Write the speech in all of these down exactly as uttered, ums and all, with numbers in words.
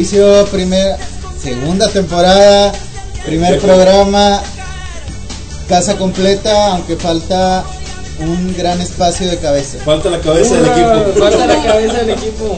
inicio, primer, segunda temporada, primer programa, casa completa, aunque falta un gran espacio de cabeza. Falta la cabeza del Ura, equipo. Falta la cabeza del equipo.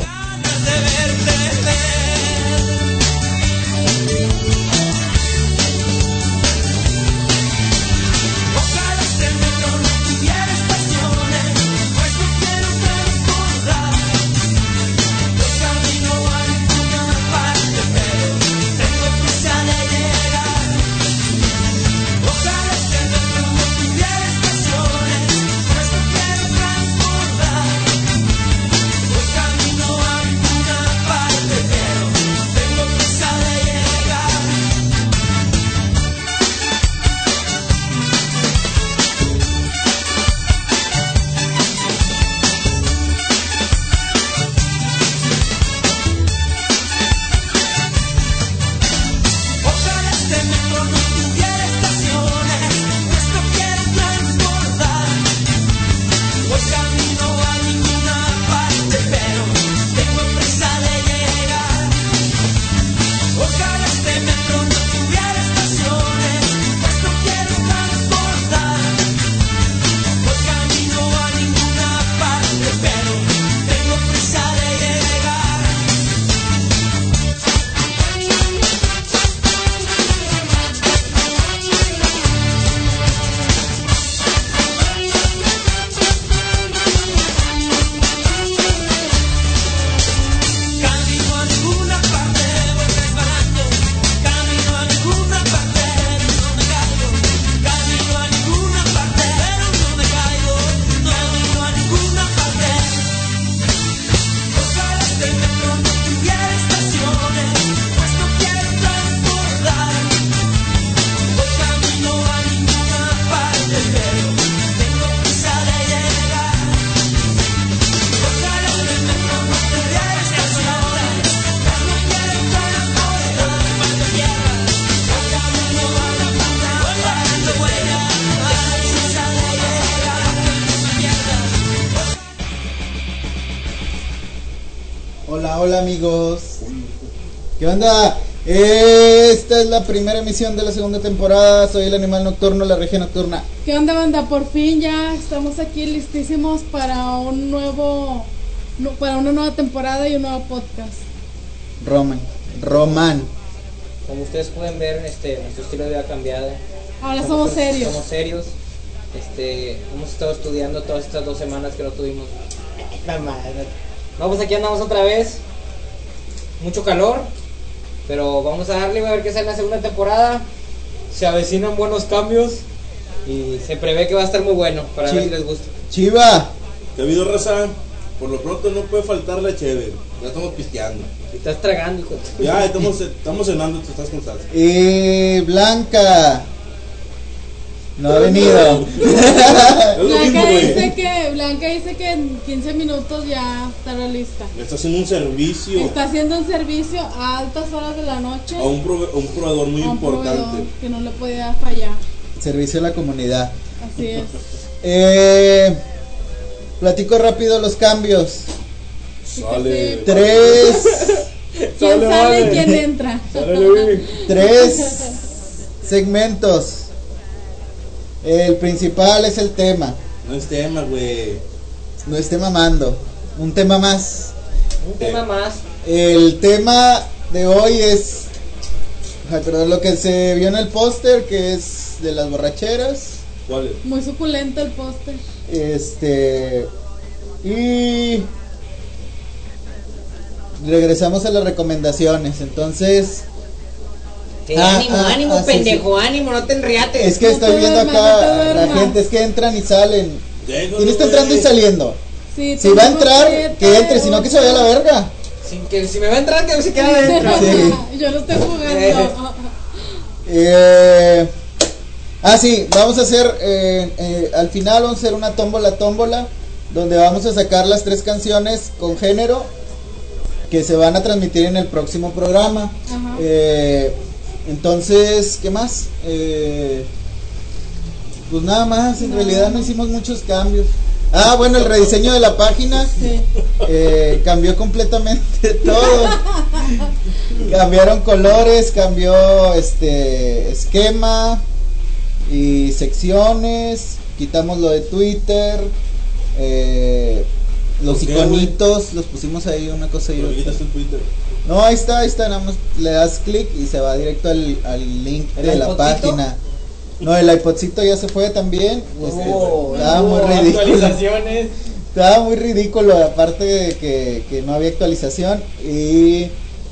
Hola amigos, ¿qué onda? Esta es la primera emisión de la segunda temporada. Soy el animal nocturno, la regia nocturna. ¿Qué onda, banda? Por fin ya estamos aquí listísimos para un nuevo, para una nueva temporada y un nuevo podcast. Roman, Román. Como ustedes pueden ver, este, nuestro estilo de vida ha cambiado. Ahora somos, somos serios. Somos serios. Este, hemos estado estudiando todas estas dos semanas que no tuvimos. La madre. No, pues aquí andamos otra vez. Mucho calor, pero vamos a darle, a ver qué sale en la segunda temporada. Se avecinan buenos cambios y se prevé que va a estar muy bueno, para Ch- ver si les gusta. Chiva, ¿qué ha habido, raza? Por lo pronto no puede faltar la cheve. Ya estamos pisteando. Y estás tragando, hijo. Ya estamos, estamos cenando, tú estás con salsa. Y Blanca no ha venido. Blanca dice que Blanca dice que en quince minutos ya estará lista. Está haciendo un servicio. Está haciendo un servicio a altas horas de la noche a un, prove- a un proveedor muy a un importante proveedor que no le podía fallar. Servicio a la comunidad. Así es. Eh, platico rápido los cambios. Sale. Tres. ¿Quién Sale, sale vale. y quién entra? Sale, Tres segmentos. El principal es el tema. No es tema, güey. No esté mamando. Un tema más. Un tema más. El tema de hoy es, ay, perdón, lo que se vio en el póster, que es de las borracheras. ¿Cuál es? Muy suculento el póster. Este. Y regresamos a las recomendaciones. Entonces, Que Ah, ánimo, ah, ánimo, ah, sí, pendejo, ánimo, no te enriates. es que No estoy te viendo duermas, no acá te la duermas. gente, es que entran y salen. Déjalo, ¿Quién está entrando y güey. saliendo? Sí, Si va a tenemos entrar, siete, que entre, si no que se vaya a la verga. Sin que, si me va a entrar, que se quede adentro. Sí. Yo no estoy jugando. Eh. Eh, ah, sí, vamos a hacer, eh, eh, al final vamos a hacer una tómbola, tómbola, donde vamos a sacar las tres canciones con género que se van a transmitir en el próximo programa. Ajá. Eh, entonces, ¿qué más? Eh, pues nada más, en No. realidad no hicimos muchos cambios. Ah, bueno, el rediseño de la página Sí. eh, cambió completamente todo. Cambiaron colores, cambió este esquema y secciones, quitamos lo de Twitter, eh, los ¿Por qué, iconitos, los pusimos ahí una cosa y Pero otra. quitas tu Twitter. No, ahí está, ahí está, nada más le das clic y se va directo al, al link ¿El de la iPodcito? página. No, el iPodcito ya se fue también. Este, Oh, estaba no, muy ridículo. actualizaciones. Estaba muy ridículo, aparte de que, que no había actualización. Y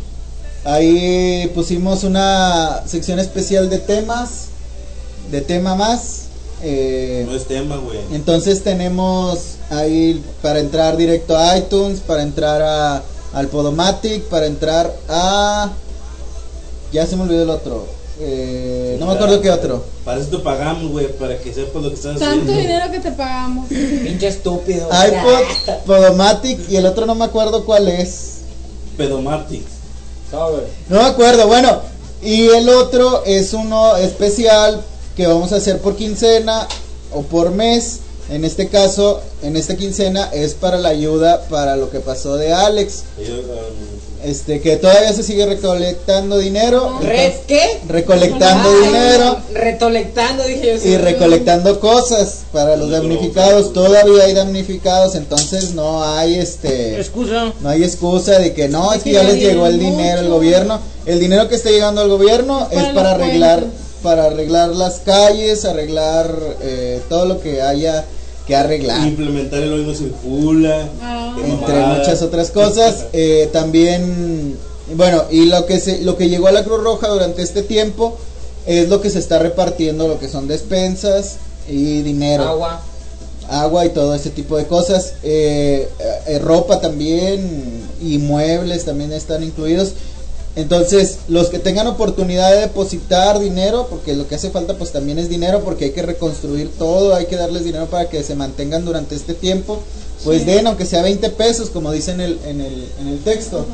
ahí pusimos una sección especial de temas, de tema más. Eh, No es tema, güey. entonces tenemos ahí para entrar directo a iTunes, para entrar a, al Podomatic, para entrar a... Ya se me olvidó el otro. Eh, no me acuerdo qué otro. Para eso te pagamos, güey, para que sepas lo que estás Tanto haciendo. dinero que te pagamos. Pinche estúpido. iPod, Podomatic y el otro no me acuerdo cuál es. Pedomatic. Sobre. No me acuerdo, bueno. Y el otro es uno especial que vamos a hacer por quincena o por mes. En este caso, en esta quincena es para la ayuda para lo que pasó de Alex. Ellos, um, Este, que todavía se sigue recolectando dinero. ¿Res qué? Recolectando Ay, dinero Recolectando, dije yo. y sí. recolectando cosas para los damnificados. Todavía hay damnificados, entonces no hay este Excusa. no hay excusa de que no, es que ya Que les llegó el mucho. dinero al gobierno. El dinero que está llegando al gobierno Para es para los arreglar puentes. para arreglar las calles, arreglar eh, todo lo que haya que arreglar. implementar el hoy no circula. Ah. qué Entre mamada. muchas otras cosas. eh, también, bueno, y lo que se, lo que llegó a la Cruz Roja durante este tiempo es lo que se está repartiendo, lo que son despensas y dinero, Agua. agua y todo ese tipo de cosas. Eh, eh, ropa también y muebles también están incluidos. Entonces, los que tengan oportunidad de depositar dinero, porque lo que hace falta pues también es dinero, porque hay que reconstruir todo, hay que darles dinero para que se mantengan durante este tiempo, pues Sí. den, aunque sea veinte pesos, como dice en el, en el, en el texto.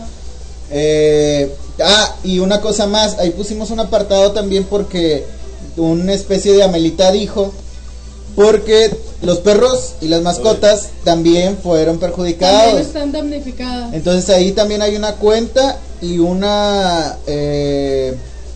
Eh, ah, y una cosa más, ahí pusimos un apartado también porque una especie de Amelita dijo, porque los perros y las mascotas también fueron perjudicados. También están damnificadas. Entonces ahí también hay una cuenta y una eh,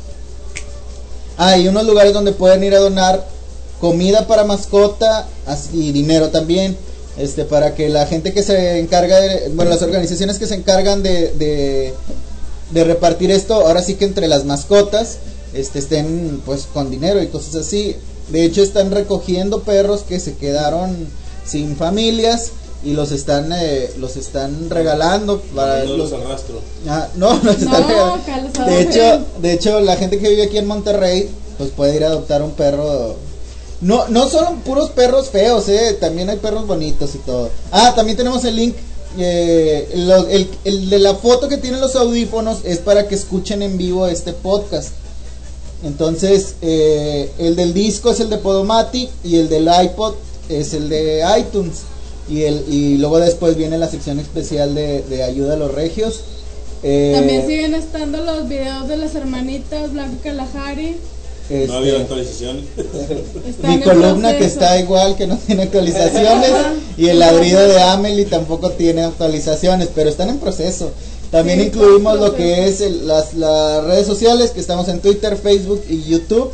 ah, y unos lugares donde pueden ir a donar comida para mascota así, y dinero también, este, para que la gente que se encarga de, bueno, las organizaciones que se encargan de, de, de repartir esto, ahora sí que entre las mascotas, este, estén pues con dinero y cosas así. De hecho están recogiendo perros que se quedaron sin familias y los están eh, los están regalando para No los, los arrastro. ah, no, los están No, regalando. Carlos, De no. hecho, de hecho la gente que vive aquí en Monterrey pues puede ir a adoptar un perro. No, no son puros perros feos, eh, también hay perros bonitos y todo. Ah, también tenemos el link. Eh, lo- el, el de la foto que tienen los audífonos es para que escuchen en vivo este podcast. Entonces, eh, el del disco es el de Podomatic y el del iPod es el de iTunes. Y el y luego después viene la sección especial de, de ayuda a los regios. Eh, También siguen estando los videos de las hermanitas Blanca y Kalahari. este, No había actualización. Están mi en columna que proceso. está igual, que no tiene actualizaciones. Y el ladrido de Amelie tampoco tiene actualizaciones, pero están en proceso. También Sí, incluimos está en lo que es el- las, las redes sociales, que estamos en Twitter, Facebook y YouTube.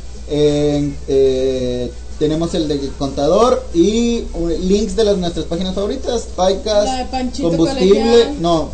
Eh, eh, tenemos el del contador y uh, links de las nuestras páginas favoritas, Paicas, La de Panchito combustible, Colegial. no,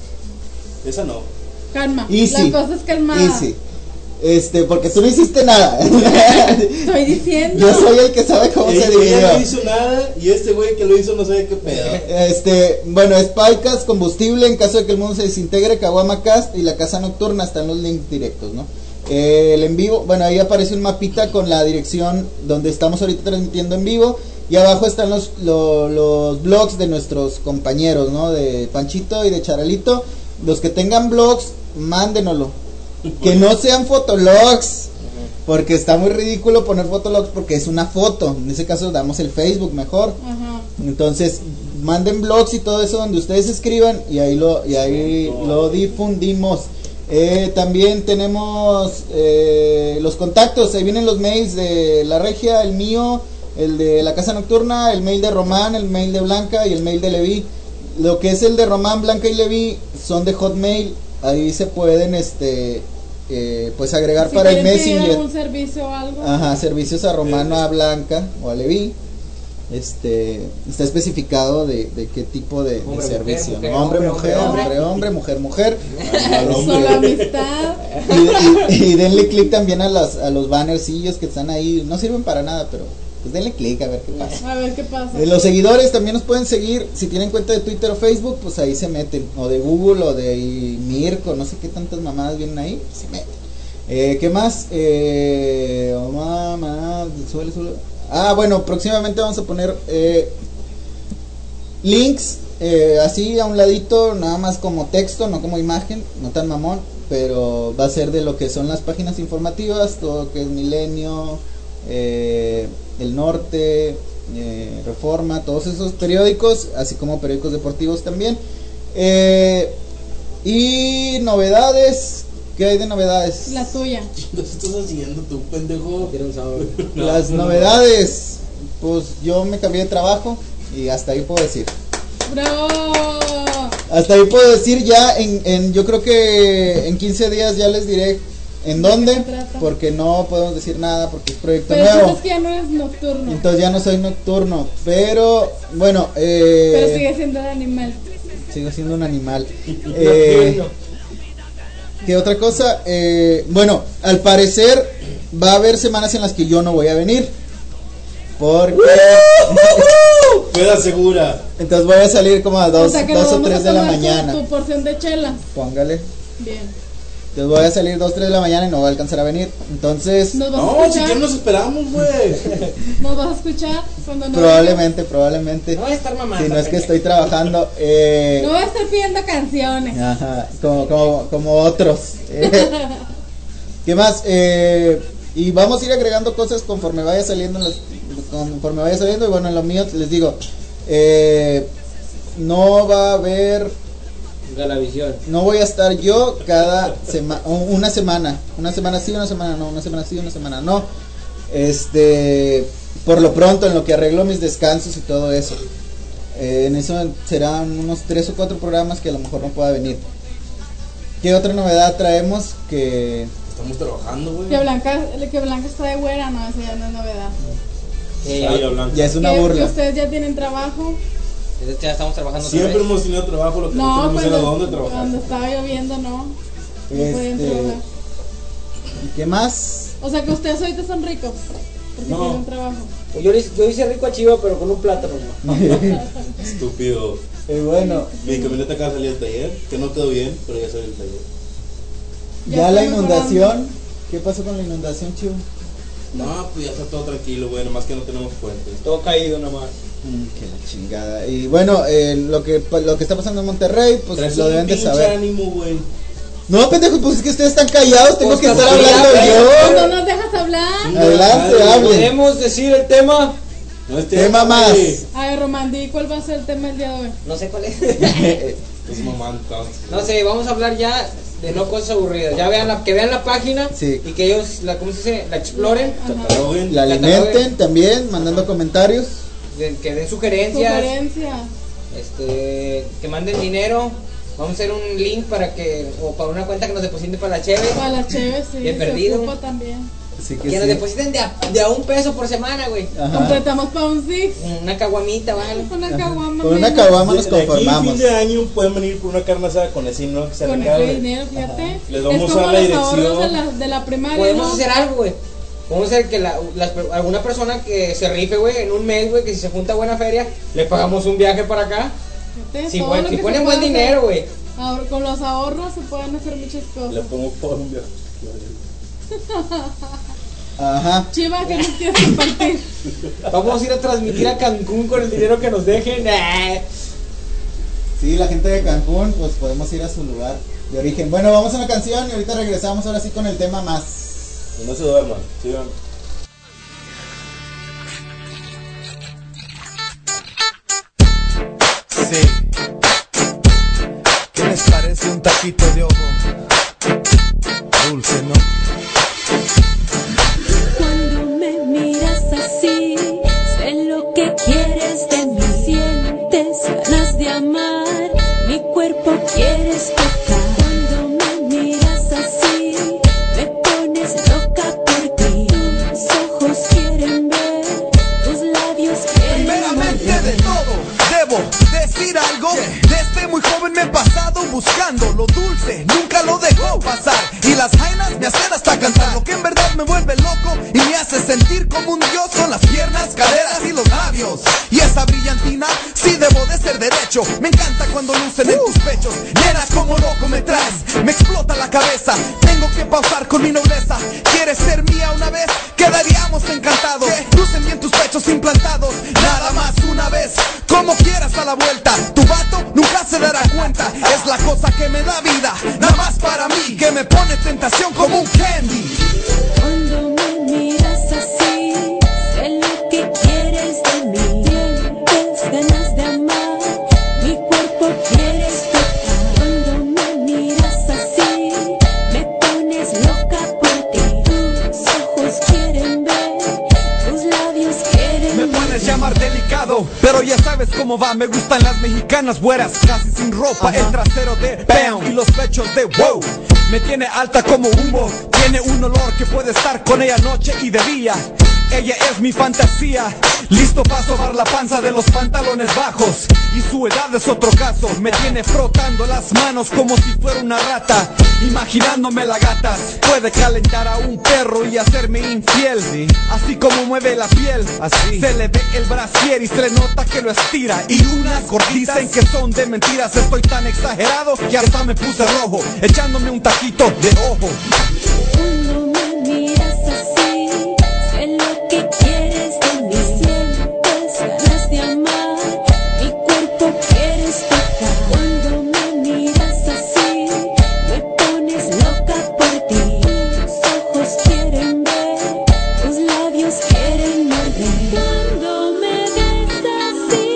Esa no. Calma. Easy. La cosa es calmada. Easy. Este, porque tú no hiciste nada. Estoy diciendo. Yo soy el que sabe cómo Ella, se ella dividió. no hizo nada y este güey que lo hizo no sabe qué pedo. Este, bueno, es Paicas, combustible en caso de que el mundo se desintegre, Caguama Cast y la casa nocturna, están los links directos, ¿no? Eh, el en vivo, bueno, ahí aparece un mapita con la dirección donde estamos ahorita transmitiendo en vivo y abajo están los, lo- los blogs de nuestros compañeros, ¿no? De Panchito y de Charalito. Los que tengan blogs, mándenoslo. Que no sean fotologs, porque está muy ridículo poner fotologs porque es una foto. En ese caso damos el Facebook mejor. Ajá. Entonces, manden blogs y todo eso donde ustedes escriban y ahí lo, y ahí Sí, lo difundimos. Eh, también tenemos eh, los contactos, ahí vienen los mails de la Regia, el mío, el de la Casa Nocturna, el mail de Román, el mail de Blanca y el mail de Levi. Lo que es el de Román, Blanca y Levi son de Hotmail, ahí se pueden este eh, pues agregar Si para el quieren pedir Messenger. algún servicio o algo. Ajá, servicios a Romano, a Blanca o a Levi. Este está especificado de, de qué tipo de, de Hombre, servicio, mujer, ¿no? Hombre, mujer, mujer, hombre, hombre, hombre, mujer, mujer. Al hombre. Solo amistad. Y, y- y denle clic también a las a los bannercillos que están ahí, no sirven para nada, pero pues denle clic a ver qué pasa. A ver qué pasa. Eh, los seguidores también nos pueden seguir, si tienen cuenta de Twitter o Facebook, pues ahí se meten, o de Google o de Mirko, no sé qué tantas mamadas vienen ahí, se meten. Eh, ¿Qué más? Eh, oh, mamá, suele, suele. Ah, bueno, próximamente vamos a poner eh, links eh, así a un ladito, nada más como texto, no como imagen, no tan mamón, pero va a ser de lo que son las páginas informativas, todo lo que es Milenio, eh, El Norte, eh, Reforma, todos esos periódicos, así como periódicos deportivos también. Eh, y novedades. ¿Qué hay de novedades? La tuya. ¿Qué estás haciendo tú, pendejo? Tiene un sábado. No, Las no, no. novedades, pues yo me cambié de trabajo y hasta ahí puedo decir. ¡Bravo! Hasta ahí puedo decir ya, en, en yo creo que en quince días ya les diré en ¿De qué dónde, se trata? porque no podemos decir nada porque es proyecto Pero nuevo. sabes que ya no eres nocturno. Entonces ya no soy nocturno, pero bueno, eh, Pero sigue siendo el animal. sigo siendo un animal. Eh, ¿Qué otra cosa? Eh, bueno, al parecer va a haber semanas en las que yo no voy a venir. Porque Queda segura. entonces voy a salir como a dos, o sea que dos nos o vamos tres a de la tomar tu- mañana. Tu, porción de chelas. Póngale. Bien. Entonces voy a salir dos, tres de la mañana y no voy a alcanzar a venir. Entonces, ¿Nos vas a No, si escuchar? quieres nos esperamos, güey. ¿Nos vas a escuchar cuando no probablemente, probablemente. No voy a estar mamando. Si no es que pendejo. estoy trabajando. Eh, vengas? No voy a estar pidiendo canciones. Ajá, como, como, como otros. Eh, ¿Qué más? Eh, y vamos a ir agregando cosas conforme vaya saliendo. Los, conforme vaya saliendo. Y bueno, en lo mío les digo. Eh, no va a haber. Galavisión. No voy a estar yo cada semana. Una semana. Una semana sí, una semana no. Una semana sí, una semana no. Este. Por lo pronto, en lo que arreglo mis descansos y todo eso. Eh, en eso serán unos tres o cuatro programas que a lo mejor no pueda venir. ¿Qué otra novedad traemos? Que Estamos trabajando, güey. Que Blanca, que Blanca está de güera, no, eso ya no es novedad. Sí, Ay, ya, Blanca. ya es una que, que burla. ustedes ya tienen trabajo. ya estamos trabajando otra Siempre vez. hemos tenido trabajo, lo que no, No, tenemos pero era dónde trabajar. cuando estaba lloviendo, no. No podían Este, trabajar. ¿y qué más? O sea que ustedes ahorita son ricos. Porque No. tienen trabajo. Yo, le- yo hice rico a Chiva, pero con un plátano. ¿no? Estúpido. Y bueno, Mi camioneta acaba de salir del taller, que no quedó bien, pero ya salió del taller. ya, Ya la está inundación. mejorando. ¿Qué pasó con la inundación, chivo? No, pues ya está todo tranquilo, güey, nomás que no tenemos puentes. Todo caído nomás. Mm, que la chingada. Y bueno, eh, lo que lo que está pasando en Monterrey, pues Traes lo un deben de pinche saber. ánimo, güey. No, pendejo, pues es que ustedes están callados, tengo Pues que estar estás hablando callado, yo. No nos dejas hablar. Adelante, Madre, hable. ¿Podemos decir el tema? No es Tema más. güey. A ver, Román, di cuál va a ser el tema el día de hoy. No sé cuál es. Es mamá, entonces. No sé, vamos a hablar ya de no cosas aburridas. Ya vean la, que vean la página Sí. y que ellos, la, ¿cómo se dice? La exploren, Ajá. Cataloguen. La alimenten también, mandando comentarios. de- que den sugerencias, Sugerencias. este, que manden dinero. Vamos a hacer un link para que, o para una cuenta que nos depositen para la cheve. Para las chéves, sí. Bien se perdido. ocupa también. Así Que que nos sí. depositen de a, de a un peso por semana, güey. Ajá. Completamos para un six. Una caguamita, ¿vale? Una Ajá. caguama. Con una menos. caguama nos De- de aquí, conformamos. fin de año pueden venir por una carne asada con ese no que se Con recabe. ese dinero, fíjate. Les vamos es a como dar la los ahorros de dirección. la, de la primaria. Podemos ¿no? hacer algo, güey. Podemos hacer que la, las per- alguna persona que se rife, güey, en un mes, güey, que si se junta buena feria, le pagamos un viaje para acá. Fíjate, Si, todo buen- lo si que ponen se buen puede dinero, hacer. güey. Ahora, con los ahorros se pueden hacer muchas Le cosas. pongo por un viaje. Ajá. Chiva, ¿qué nos quieres compartir? Vamos a ir a transmitir a Cancún con el dinero que nos dejen. Nah. Sí, la gente de Cancún, pues podemos ir a su lugar de origen. Bueno, vamos a una canción y ahorita regresamos ahora sí con el tema más. Y no se duerman, sigan. Sí. ¿Qué les parece un taquito de ojo? Dulce, ¿no? Cuando me miras así, sé lo que quieres de mí. Sientes ganas de amar, mi cuerpo quieres tocar. Cuando veo pasar y las jainas me hacen hasta cantar. Lo que en verdad me vuelve loco y me hace sentir como un dios son las piernas, caderas y los labios. Y esa brillantina, sí debo de ser derecho. Me encanta cuando lucen en tus pechos. Nena, como loco me traes, me explota la cabeza. Tengo que pausar con mi nobleza. ¿Quieres ser mía una vez? Quedaríamos encantados. Lucen bien tus pechos implantados. Nada más una vez, como quieras a la vuelta. Tu vato nunca se dará cuenta. Es la cosa que me da vida, nada más para mí, que me pone tentación como un candy. Cuando me miras así, sé lo que quieres de mí. Tienes ganas de amar, mi cuerpo quieres tocar. Cuando me miras así, me pones loca por ti. Tus ojos quieren ver, tus labios quieren Me puedes llamar delicado, pero ya sabes cómo va. Me gustan las mexicanas güeras, casi sin ropa. Ajá. El trasero de bam y los pechos de wow. Me tiene alta como humo, tiene un olor que puede estar con ella noche y de día. Ella es mi fantasía, listo para sobar la panza de los pantalones bajos. Y su edad es otro caso, me tiene frotando las manos como si fuera una rata. Imaginándome la gata, puede calentar a un perro y hacerme infiel. Sí. Así como mueve la piel, así se le ve el brasier y se le nota que lo estira. Y unas gorditas dicen que son de mentiras. Estoy tan exagerado que hasta me puse rojo, echándome un taquito de ojo. Cuando me miras así, sé lo que quieres de mí. Sientes ganas de amar, mi cuerpo quieres tocar. Cuando me miras así, me pones loca por ti. Tus ojos quieren ver, tus labios quieren morder. Cuando me ves así,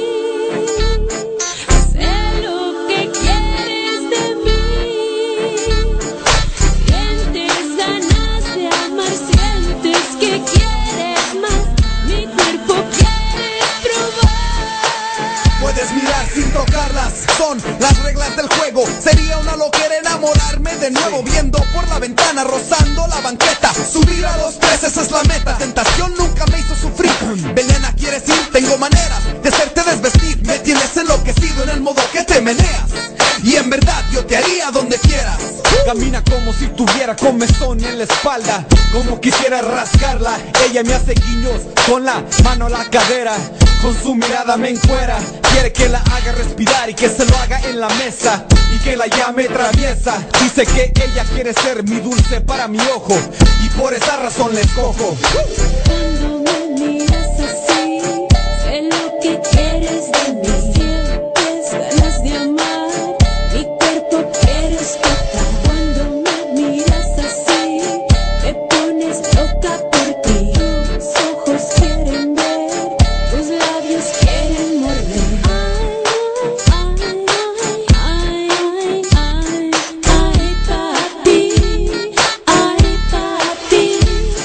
sé lo que quieres de mí. Sientes ganas de amar, sientes que quieres más, mi cuerpo quiere probar. Puedes mirar sin tocarlas, son las reglas del juego. Sería una loquera enamorarme de nuevo, viendo por la ventana, rozando la banqueta. Subir a los tres, esa es la meta. Tentación nunca me hizo sufrir. Venena, ¿quieres ir? Tengo maneras de hacerte desvestir. Me tienes enloquecido en el modo que te meneas, y en verdad yo te haría donde quieras. Camina como si tuviera comezón en la espalda, como quisiera rascarla. Ella me hace guiños con la mano a la cadera, con su mirada me encuera. Quiere que la haga respirar y que se lo haga en la mesa, y que la llame traviesa. Dice que ella quiere ser mi dulce para mi ojo, y por esa razón le escojo. Cuando me miras así, sé lo que quieres de mí. Sientes ganas de amar, mi cuerpo quieres tocar. Cuando me miras así, me pones loca por ti. Tus ojos quieren ver, tus labios quieren morder. Ay, ay, ay, ay, ay, papi, ay, papi.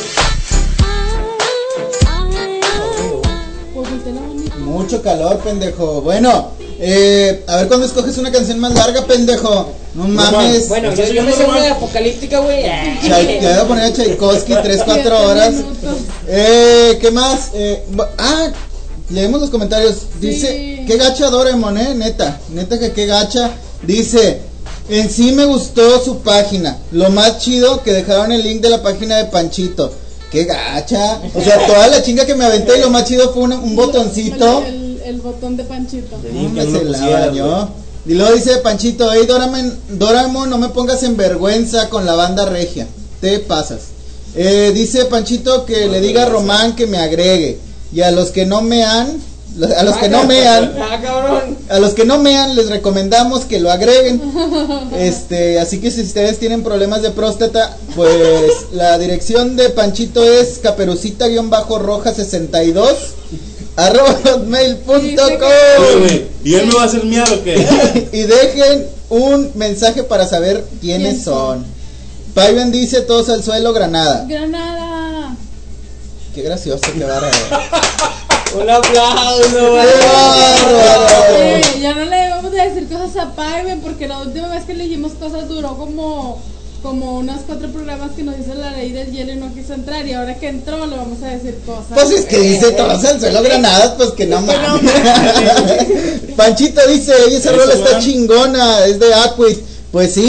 Pues voltea la bonita. Mucho calor, pendejo. Bueno, eh, a ver cuando escoges una canción más larga, pendejo. No mames. Bueno, yo, yo me sé una de apocalíptica, güey. Chay- te voy a poner a Tchaikovsky tres cuatro horas. Eh, ¿qué más? Eh, bu- ah, leemos los comentarios. Dice, Sí. qué gacha Doraemon, eh, neta. Neta que qué gacha. Dice, en sí me gustó su página. Lo más chido que dejaron el link de la página de Panchito. Qué gacha. O sea, toda la chinga que me aventé y lo más chido fue una- un botoncito. El, el, el botón de Panchito. Hombre, se la bañó. Y luego dice Panchito, hey Doraemon, Doraemon, no me pongas en vergüenza con la banda regia, te pasas. Eh, dice Panchito que le diga a Román que me agregue. Y a los que no mean, a los que no mean, Ah, cabrón. a los que no mean les recomendamos que lo agreguen. Este, así que si ustedes tienen problemas de próstata, pues la dirección de Panchito es caperucita-roja sesenta y dos arroba hotmail punto Oye, com. güey, ¿y él me va a hacer miedo o qué? Y dejen un mensaje para saber quiénes ¿Quién son. son? Paiven dice todos al suelo, Granada. Granada. Qué gracioso, qué bárbaro. Un aplauso, güey. ¡Qué bárbaro! Eh, ya no le vamos a decir cosas a Paiven porque la última vez que le dijimos cosas duró como como unos cuatro programas que nos dice la ley del hielo y no quiso entrar, y ahora que entró le vamos a decir cosas. Pues es que dice todos al suelo, Granadas, pues que no mames. Panchito dice, oye, esa Eso, rola está man. chingona, es de Aquid. Pues sí,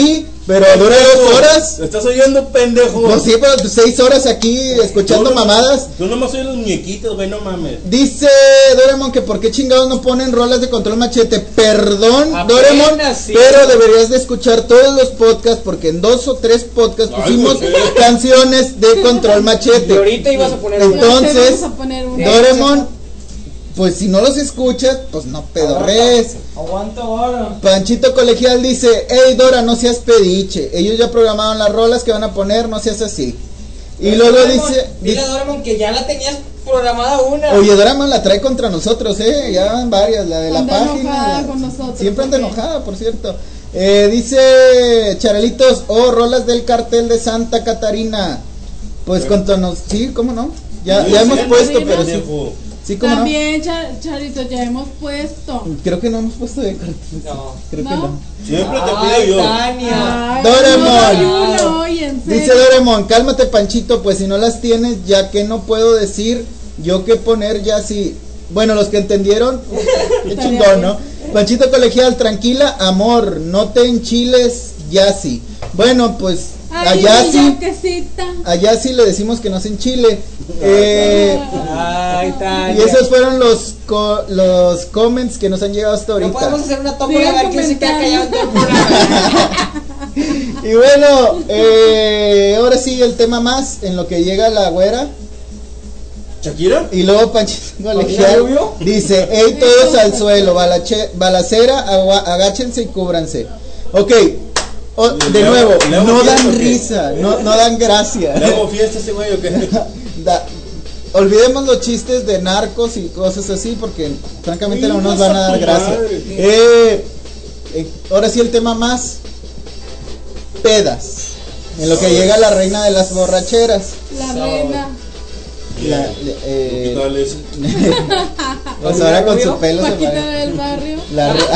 Pero dura dos horas. ¿Me estás oyendo, pendejo? Pues sí, pero seis horas aquí escuchando Tú no- mamadas. Tú nomás oyes los muñequitos, güey, no mames. Dice Doraemon que por qué chingados no ponen rolas de Control Machete. Perdón, Apenas Doraemon, sí. pero deberías de escuchar todos los podcasts porque en dos o tres podcasts Ay, pusimos ¿por qué? canciones de Control Y Machete. ahorita ibas a poner una. Entonces, Vamos a poner una. Doraemon, pues si no los escuchas, pues no pedorres. Aguanta ahora. Panchito Colegial dice, hey Dora, no seas pediche. Ellos ya programaron las rolas que van a poner, no seas así. Y luego dice, Dile a Doraemon que ya la tenías programada una. oye, Doraemon la trae contra nosotros, eh, ya van varias, la de la Anda página. enojada la- con nosotros, Siempre anda ¿por qué? enojada, por cierto. Eh, dice Charelitos, oh, rolas del cartel de Santa Catarina. Pues contra nos, sí, cómo no. Ya, Sí, ya sí, hemos sí, puesto, sí, pero sí, Pendejo. sí, cómo no. También, Char- Charito, ya hemos puesto. Creo que no hemos puesto de cartel. No. Creo que ¿No? no. Siempre te Ay, pido yo. Tania. Ay, Doraemon. no hay uno hoy, en serio. Dice Doraemon, cálmate Panchito, pues si no las tienes, ya que no puedo decir yo qué poner ya si... Bueno, los que entendieron, qué Está chingón, bien. ¿no? Panchito Colegial, tranquila, amor, no te enchiles, ya sí. Bueno, pues Ay, allá mi sí, yaquecita. allá sí le decimos que no se enchile. Eh, Ay, Tania. y esos fueron los co- los comments que nos han llegado hasta No ahorita. podemos hacer una tómbola Sigan a ver quién se queda callado en todo el programa. Y bueno, eh, ahora sí el tema más en lo que llega la güera. ¿Shakira? Y luego Panchito ¿Rubio? Colegial dice, hey todos al suelo, balache- balacera, agua- agáchense y cúbranse. Ok, o- de ¿Le hago- nuevo, le hago no fiesta dan o qué? risa, no, no dan gracia. ¿Le hago fiesta a ese güey o qué? Da- olvidemos los chistes de narcos y cosas así porque francamente no nos van a dar gracia. Eh, eh, ahora sí el tema más, pedas. En lo que llega la reina de las borracheras. La Sábado. reina. La- eh, ¿Qué tal es? pues ahora con su pelo se Paquita parece. del barrio. La re-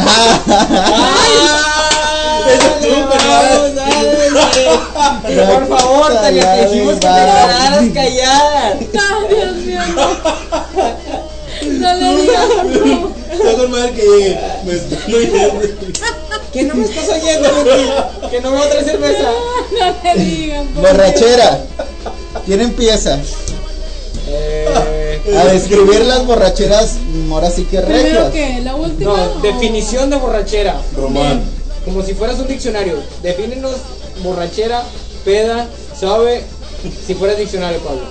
Por favor, Tania, te dijimos que te quedaras callada. No, Dios mío, no. No le digas, no. Está con madre que llegue. Me estoy oyendo. Que no me estás oyendo, Luqui. Que no me va a traer cerveza. No le digan. por Borrachera. ¿Quién empieza? Eh, A describir las borracheras, mm, ahora sí que Dios. Primero regias. que, la última. no, o- definición de borrachera. Román. Como si fueras un diccionario. Defínenos borrachera, peda, sabe. Si fueras diccionario, Pablo.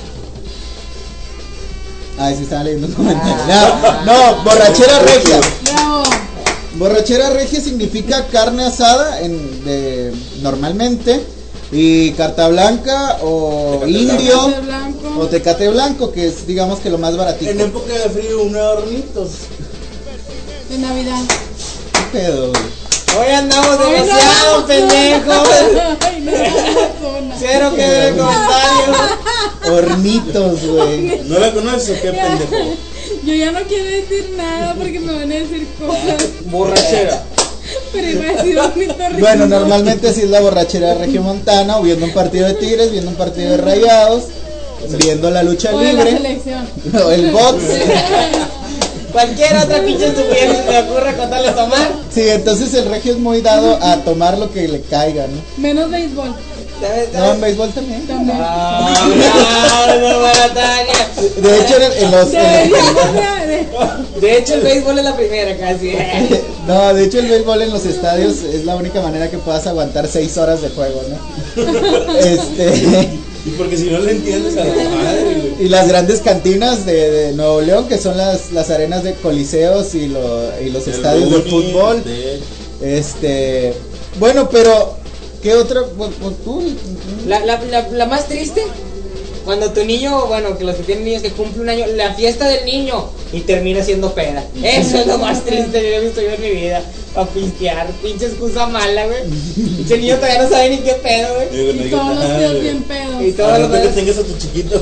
Ay, sí estaba leyendo un comentario. Ah. No, no, borrachera regia. Bravo. Borrachera regia significa carne asada en, de, normalmente. Y carta blanca o Tecate indio Tecate blanco. o tecate blanco, que es digamos que lo más baratito. En época de frío, una hornitos. De Navidad. ¿Qué pedo, güey? Hoy andamos Ay, no, demasiado no, pendejos. Ay, no, no, no. Cero que ver el comentario. Hornitos, güey. ¿No la conoces o qué pendejo? Yo ya no quiero decir nada porque me van a decir cosas. Borrachera. Pero iba a decir ornitorrinco. Bueno, normalmente así es la borrachera de Regiomontana, o viendo un partido de Tigres, viendo un partido de Rayados, viendo la lucha O de la libre, selección. o el box. Cualquier otra pinche estupidez que se me ocurra contarle a tomar. Sí, entonces el regio es muy dado a tomar lo que le caiga, ¿no? Menos béisbol. ¿Sabes? No, en béisbol también. También. Ah, no, no, para Tania. De hecho, en, en los... en- Deberíamos de- De hecho, el béisbol es la primera casi. no, de hecho el béisbol en los estadios es la única manera que puedas aguantar seis horas de juego, ¿no? Este... Y porque si no le entiendes a la madre, güey. Y las grandes cantinas de, de Nuevo León, que son las, las arenas de coliseos y, lo, y los El estadios de Rooney, fútbol. de- Este, bueno, pero ¿qué otra? Pues, pues, tú, La, la, la, la más triste, cuando tu niño, bueno, que los que tienen niños que cumple un año, la fiesta del niño y termina siendo peda. Eso es lo más triste que he visto yo en mi vida. A pistear, pinche excusa mala, güey. Pinche niño todavía no sabe ni qué pedo, güey. Digo, no Y digas todos los nada, tíos güey. bien pedos. Y todo Al lo rato que demás. tengas a tu chiquito.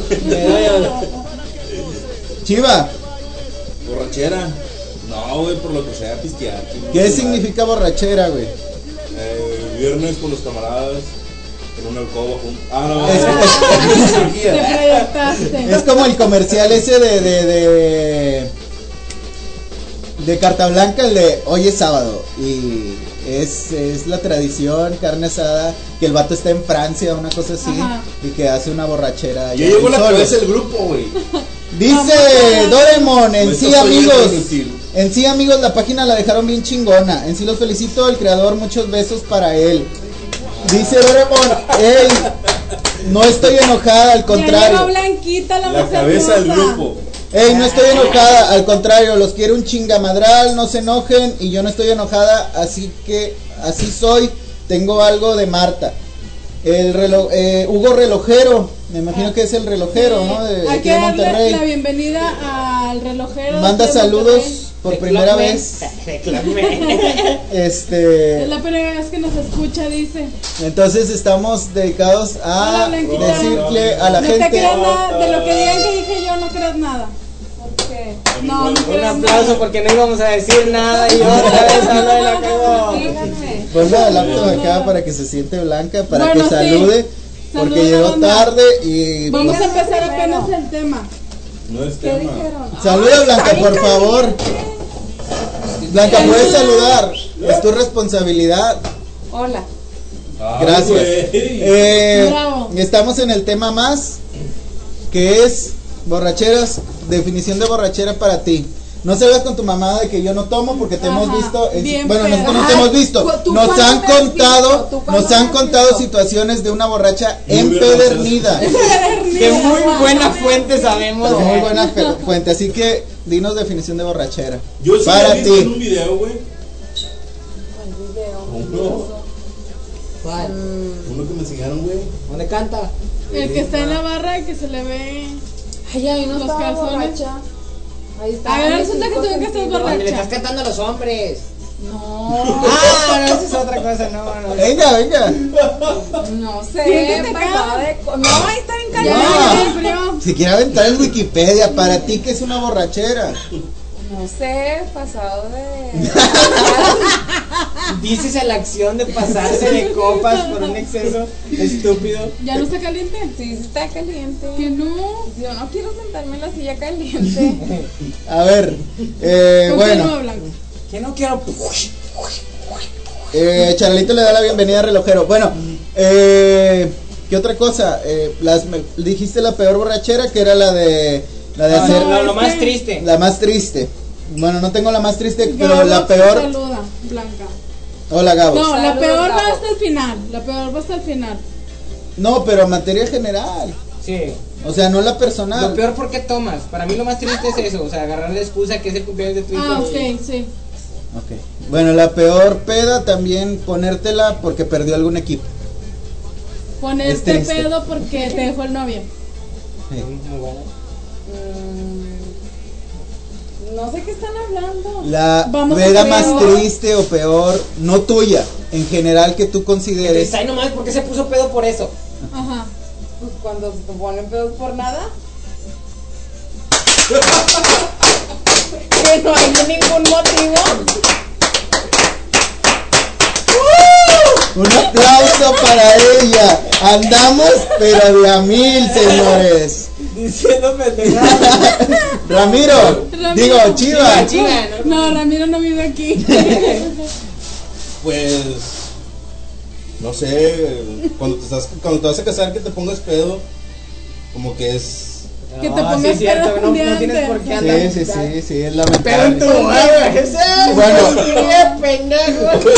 Chiva, Borrachera. No, güey, por lo que sea, pistear. ¿qué significa borrachera, güey? Eh, viernes con los camaradas. En una alcoba juntos. Ah, no, Es- Te proyectaste. Es como el comercial ese de, de, de de carta blanca el de hoy es sábado y es, es la tradición, carne asada, que el vato está en Francia, una cosa así, Ajá. y que hace una borrachera. Yo allá llevo en la Soles. cabeza del grupo, güey. Dice Doraemon, en Me sí está oyendo amigos, inútil. en sí amigos la página la dejaron bien chingona, en sí los felicito, el creador, muchos besos para él. Dice Doraemon, hey, no estoy enojada, al Ya llegó contrario. Blanquita, la, La más cabeza del hermosa. grupo. Ey, no estoy enojada, al contrario, los quiero un chingamadral, no se enojen y yo no estoy enojada, así que así soy, tengo algo de Marta. El reloj, eh, Hugo Relojero, me imagino que es el relojero, ¿no? De, de Hay aquí que de darle Monterrey. la bienvenida al relojero. de Manda aquí de saludos Monterrey. por primera Reclame. vez. Reclame. Este, Es la primera vez que nos escucha, dice. entonces estamos dedicados a Hola, Blanquita. decirle a la No te gente. creas nada, de lo que digan que dije yo, no creas nada. Porque no, no Un creas aplauso nada. porque no íbamos a decir nada y otra vez habló y la cagó. Díganme. Ponle la laptop acá para que se siente blanca, para Bueno, que sí. salude, porque Saluda, llegó banda. tarde y Vamos pues, a empezar apenas el tema. No es ¿Qué tema. dijeron? saluda Blanca, por favor. Blanca, puedes saludar, es tu responsabilidad. Hola. Ay, Gracias. güey. Eh, Bravo. estamos en el tema más, que es borracheras, definición de borrachera para ti. No salgas con tu mamá de que yo no tomo porque te Ajá, hemos visto, en- bien bueno, pedo. nosotros no te Ay, hemos visto, ¿tú nos cuándo han me has contado, visto? ¿Tú cuándo nos me han has contado visto? situaciones de una borracha Muy empedernida. De muy buena fuente sabemos. De muy buena fe- fuente, así que dinos definición de borrachera. Yo sí para lo he visto en ti. un video, güey. Uno, ¿Cuál? uno que me enseñaron, güey. ¿Dónde canta? El que está en la barra y que se le ve. Ay, ahí no Los estaba calzones. borracha. Ahí está. A ver, mis resulta que cinco tú que estás centímetros. Cuando le borracha. estás cantando a los hombres. No, Ah, no, esa es otra cosa, no, no. Venga, venga. no sé. Siéntete pasaba acá. de co- No, ahí está bien Ya, callado. ya se enfrió. Si quiere aventar en Wikipedia, para ti que es una borrachera. No sé, pasado de. Dices a la acción de pasarse de copas por un exceso estúpido. ¿Ya no está caliente? Sí, sí está caliente. Que no. Yo no quiero sentarme en la silla caliente. A ver, eh, Continúa, bueno, Blanco. Que no quiero. eh, Charlito le da la bienvenida a Relojero. Bueno, eh, ¿qué otra cosa? Eh, las, me- dijiste la peor borrachera, que era la de la de No, hacer no, lo este- más triste. la más triste. Bueno, no tengo la más triste, pero Gabo la te peor. Saluda, Blanca. Hola, Gabo. No, la Saludos, peor va Gabo. hasta el final. La peor va hasta el final. No, pero materia general. Sí. O sea, no la personal. Lo peor, ¿por qué tomas? Para mí lo más triste es eso, o sea, agarrar la excusa que es el cumpleaños de tu hijo. Ah, y- ok, sí. Ok. Bueno, la peor peda también ponértela porque perdió algún equipo. Es Ponerte triste. pedo porque te dejó el novio. Sí. Muy buena. Mm, no sé qué están hablando. La Vamos a peda creer, más ¿no? triste o peor, no tuya, en general que tú consideres. Entonces, ahí nomás, ¿por qué se puso pedo por eso? Ajá. Pues cuando se ponen pedos por nada. Que no hay ningún motivo. Un aplauso para ella. Andamos, pero de a mil, señores. Diciendo pendejada. Ramiro, Ramiro. digo, Chiva. Chiva, ¿no? No, Ramiro no vive aquí. Pues. No sé. Cuando te, estás, cuando te vas a casar, que te pongas pedo. Como que es. Que te No, pongas sí es cierto, pedo no, un día no tienes antes. por qué Sí, andar. sí, sí, sí, es Pero en lamentable. tu madre, ese es. Bueno. ¡Qué pendejo!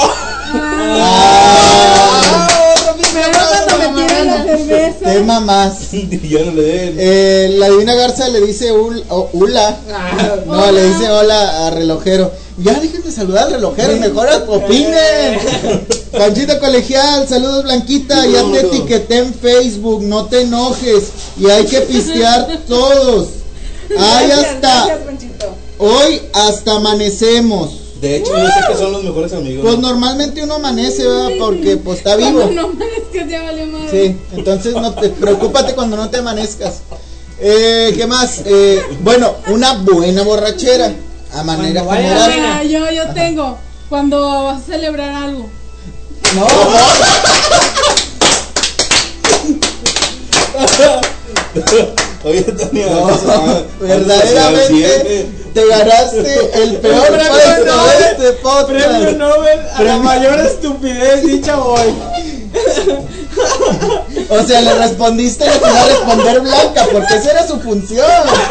Ah, Pero cuando me tiran la cerveza. tema más. Ya no le den. Eh, la Divina Garza le dice ul- o- Ula. Ah, No, le dice hola a Relojero. Ya dejen de saludar al relojero, mejor opinen. Panchito Colegial, saludos Blanquita, ya te etiqueté en Facebook, no te enojes. Y hay que pistear todos. Ay, Gracias, hasta gracias, Panchito. hoy hasta amanecemos. De hecho, yo sé que son los mejores amigos. Pues normalmente uno amanece, ¿verdad? Porque pues está vivo. Cuando no amanezcas ya valió madre. Sí, entonces no te preocúpate cuando no te amanezcas. Eh, ¿qué más? Eh, bueno, una buena borrachera a manera Cuando vale la general. Ah, yo, yo tengo. Cuando vas a celebrar algo. No, Oye, Tania, No, vamos a- verdaderamente. vamos a hacer te ganaste el peor Premio puesto Nobel, de este podcast. Premio Nobel a la Premio- mayor estupidez dicha hoy. O sea, le respondiste y le iba a responder Blanca, porque esa era su función.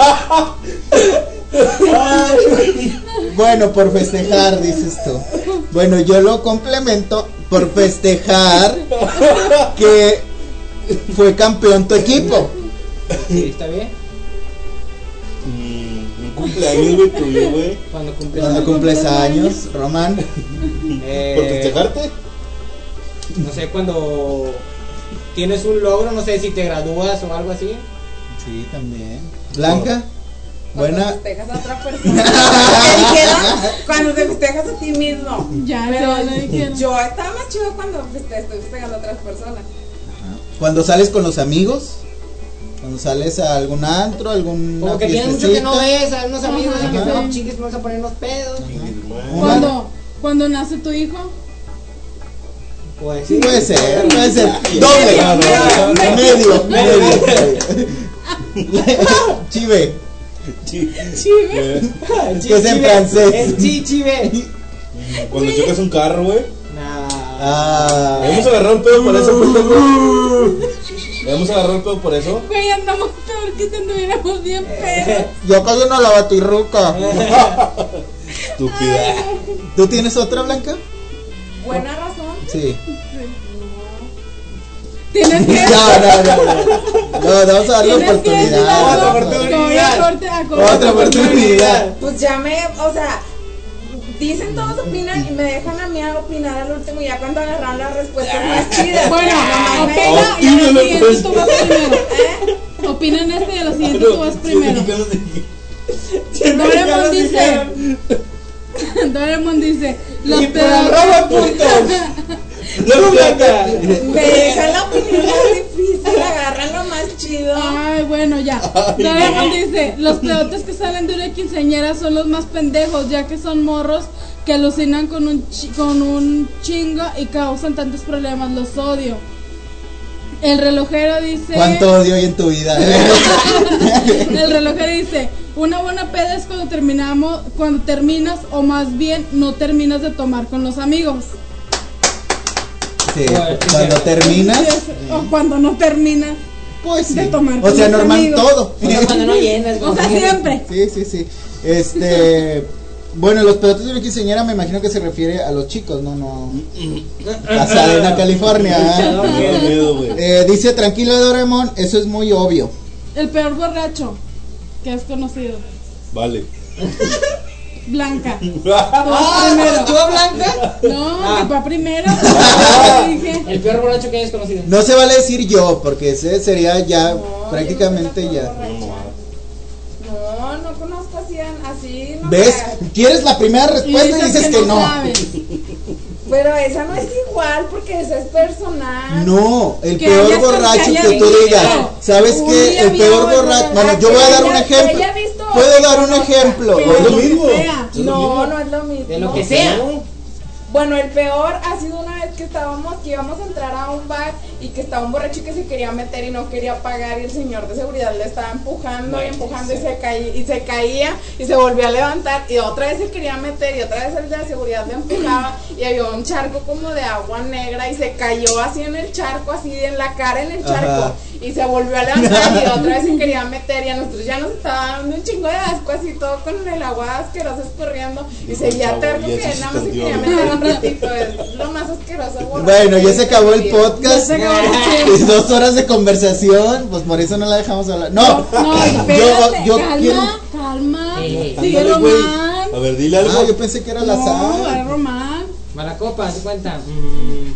Bueno, por festejar, dices tú. Bueno, yo lo complemento por festejar que fue campeón tu equipo. Sí, está bien. Mm, un cumpleaños, güey, tuyo, güey. Cuando cumples Cuando años. cumples años, Román. Eh, ¿Por festejarte? No sé, cuando tienes un logro, no sé si te gradúas o algo así. Sí, también. Blanca, Cuando buena. festejas a otra persona. ¿Qué dijeron? Cuando te festejas a ti mismo. Ya, Pero ya lo dijeron. yo estaba más chido cuando feste- estoy festejando a otras personas. Cuando sales con los amigos, cuando sales a algún antro, algún. Como que tienes mucho que no ves a unos amigos y que Ajá. no, chingues, vamos a poner unos pedos. Cuando, cuando nace tu hijo. Pues sí. Puede ser, puede ser. Doble. No, no, no, no. Medio, medio. Chive. Sí. Chive. Eh, Es que es en francés. Es chichive. Cuando chocas un carro, güey. Nah. Ah. Hemos agarrado el pedo por eso, pendejo. Hemos agarrado el pedo por eso. Güey, andamos peor que si anduviéramos bien pedos. Yo casi no la batirruca. Estúpida. ¿Tú tienes otra, Blanca? Buena razón. Sí. Tienes que. No, no, no. No, no, vamos a darle Tienes que decir oportunidad. algo. Otra oportunidad. Como ya corte a corte. Otra oportunidad. Pues ya me, o sea, dicen todos opinan y me dejan a mí a opinar al último y ya cuando agarraron las respuestas más chidas. Bueno, nomás me- opina y a lo Opínale, siguiente pues. tú vas primero. ¿Eh? Opina en este y a lo siguiente tú vas primero. Doraemon dice. Doraemon dice. Los Y por pedos. arroba puntos. No, Blanca. Me dejan la opinión más difícil, agarran lo más chido. Ay, bueno, ya. Doraemon dice, los pedotes que salen de una quinceañera son los más pendejos, ya que son morros que alucinan con un, chi- con un chingo y causan tantos problemas, los odio. El relojero dice... ¿Cuánto odio hay en tu vida? El relojero dice, una buena peda es cuando terminamos, cuando terminas o más bien no terminas de tomar con los amigos. Sí, cuando terminas, Sí, es- o cuando no terminas. pues sí. de tomar O con sea, los normal amigos. todo. O sea, cuando no llenas, O sea, siempre. Sí, sí, sí. Este, bueno, los pedotes de una quinceañera me imagino que se refiere a los chicos, no, no. Pasadena, California. Me da miedo, güey. Eh, dice tranquilo Doraemon, eso es muy obvio. El peor borracho que has conocido. Vale. Blanca. Ah, primero. ¿tú Blanca? No, Ah. que va primero. Dije. El peor borracho que hayas conocido. No se vale decir yo, porque ese sería ya No, prácticamente yo no ya. conozco No, no conozco así, así no ¿Ves? me- Quieres la primera Y respuesta y dices que no. sabes. Pero esa no es igual porque esa es personal. No, el Que peor hayas- borracho que que hayas tú visto. digas, ¿sabes Un qué? día El vio peor el borracho. borracho. Bueno, yo voy a dar un Que ejemplo. haya visto o Puedo que dar un conozca. ejemplo. Pero Es lo lo que mismo. sea. Es lo No, mismo. no es lo mismo. De lo que sea. Bueno, el peor ha sido una vez que estábamos, que íbamos a entrar a un bar y que estaba un borracho que se quería meter y no quería pagar y el señor de seguridad le estaba empujando y empujando y se caía y se caía y se volvió a levantar y otra vez se quería meter y otra vez el de la seguridad le empujaba y había un charco como de agua negra y se cayó así en el charco, así en la cara en el charco. Ajá. Y se volvió a levantar y otra vez se quería meter y a nosotros ya nos estaba dando un chingo de asco así todo con el agua asquerosa escurriendo y seguía terco Y que eso nada más se suspendió. quería meter un ratito, es lo más asqueroso. borracho Bueno, ya que se acabó el he podcast. Ya se acabó el Y dos horas de conversación, pues por eso no la dejamos hablar. No, No, espérate, yo, yo calma, quiero. calma. Eh, Sigue ándale, güey. Román. A ver, dile algo. Ah, yo pensé que era la No, sal. es Román. Mala copa, ¿se cuenta? Mm.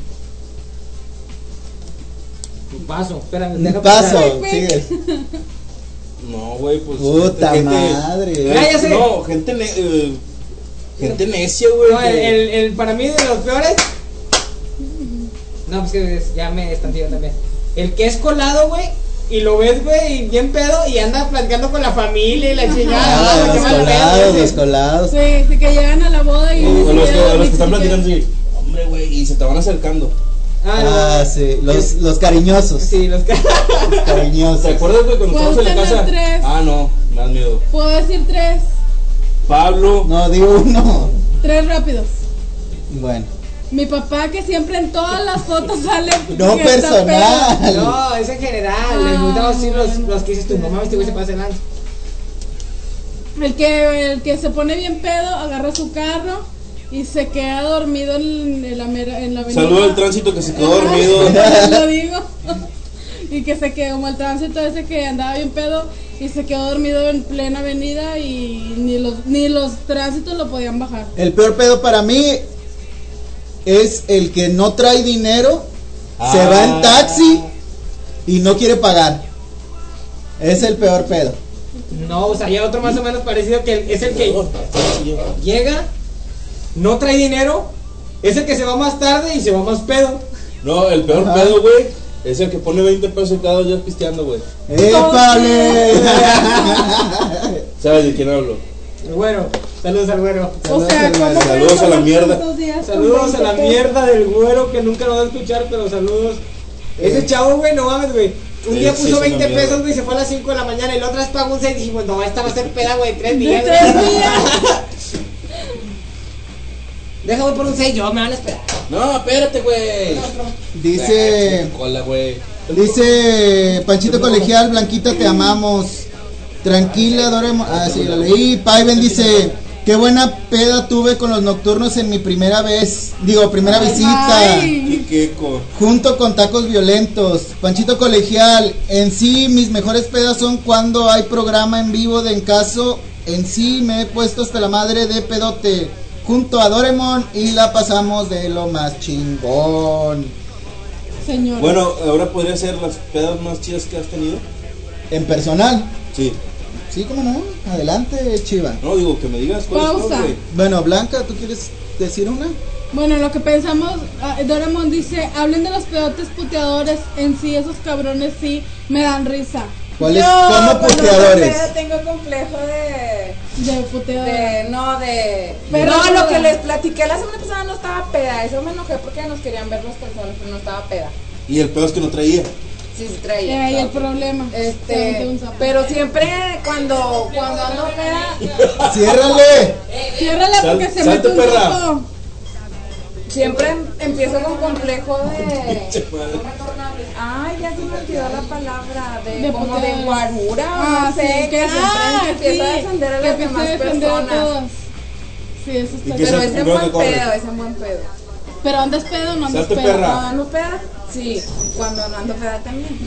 Paso, espérame, deja Paso, pensar. sigue. No, güey, pues. Puta gente- madre. eh, Ah, ya sé. No, gente, ne- eh, gente necia, güey. No, el, que- el, el- para mí de los peores. No, pues que es- ya me estantillo también. El que es colado, güey, y lo ves, güey, y bien pedo, y anda platicando con la familia y la chingada. Ah, no, qué los mal pedo, colados, ese. los colados. Sí, sí, que llegan a la boda y. o los que, y- a los que están y- platicando así. Hombre, güey, y se te van acercando. Ah, no. Ah, sí, los, los cariñosos. Sí, los que. Los cariñosos. ¿Te acuerdas, güey, cuando ¿Puedo estábamos en la tener casa? tres? Ah, no, me das miedo. ¿Puedo decir tres? Pablo. No, digo uno. Tres rápidos. Bueno. Mi papá que siempre en todas las fotos sale. No que está pedo. personal. No, es en general. Ah, Les gustaba decir los, bueno. los que dices tú, no mames, este güey se pasa de lanza. El que, el que se pone bien pedo, agarra su carro y se queda dormido en, en la, mera- en la avenida. Saludo al tránsito que se quedó dormido. Lo digo. Y que se quedó como el tránsito ese que andaba bien pedo y se quedó dormido en plena avenida y ni los ni los tránsitos lo podían bajar. El peor pedo para mí es el que no trae dinero, se Ah. va en taxi y no quiere pagar. Es el peor pedo. No, o sea, hay otro más o menos parecido que el- es el que llega, no trae dinero, es el que se va más tarde y se va más pedo. No, el peor Ajá. pedo, güey, es el que pone veinte pesos en cada día pisteando, güey. ¡Épale! ¿Sabes de quién hablo? El güero, saludos al güero. O sea, ¿cómo Saludos pueden a la pasar mierda. tantos días con Saludos a la veinte pesos? mierda del güero que nunca lo va a escuchar, pero saludos. Ese chavo, güey, no mames, güey. Un día Sí, puso sí, es una veinte mierda. pesos, güey, se fue a las cinco de la mañana y la otra vez pagó un seis y dijimos, no, esta va a ser peda, güey, tres días. De tres güey. días. Deja, voy por un seis, yo me van a esperar. No, espérate, güey. Dice, Cola, güey. dice Panchito Colegial, Blanquita, te amamos. Tranquila, Doremo. Ah, sí, la leí. Paiven dice, qué buena peda tuve con los nocturnos en mi primera vez. Digo, primera visita. Ay. Qué queco. Junto con tacos violentos. Panchito Colegial, en sí mis mejores pedas son cuando hay programa en vivo de En Caso. En sí me he puesto hasta la madre de pedote junto a Doremon y la pasamos de lo más chingón. Señor. Bueno, ahora podría ser las pedas más chidas que has tenido. En personal. Sí. Sí, cómo no. Adelante, Chiva. No, digo, que me digas cuáles son, Pausa. güey. Bueno, Blanca, ¿tú quieres decir una? Bueno, lo que pensamos, ah, Doraemon dice, hablen de los pedotes puteadores, en sí esos cabrones sí me dan risa. ¿Cuáles? Yo, ¿Cómo cuando puteadores? me peda, tengo complejo de. De puteadores. de no, de. Pero- no, lo que les platiqué la semana pasada no estaba peda. Eso me enojé porque nos querían ver los calzones, pero no estaba peda. Y el pedo es que no traía. Sí, sí Y traía. ahí el problema. Se mete Este, un zapato. pero siempre cuando, cuando ando peda, ¡Ciérrale! Ciérrala Sal- porque se salte, mete un perra. sapo. siempre em- empiezo con complejo de. Ay, ya se me olvidó la palabra. De, De como de putear. guarura, o Ah, no sé, sí, que, que, siempre ah, empieza a sí, defender a que las empieza demás a defender a personas. todas. Sí, eso ¿Y está qué bien. Pero es el es en primero que buen corre? pedo, es en buen pedo. Pero andas pedo o no andas Salte, pedo. perra. ¿Cuando ando peda? Sí, cuando no ando peda también.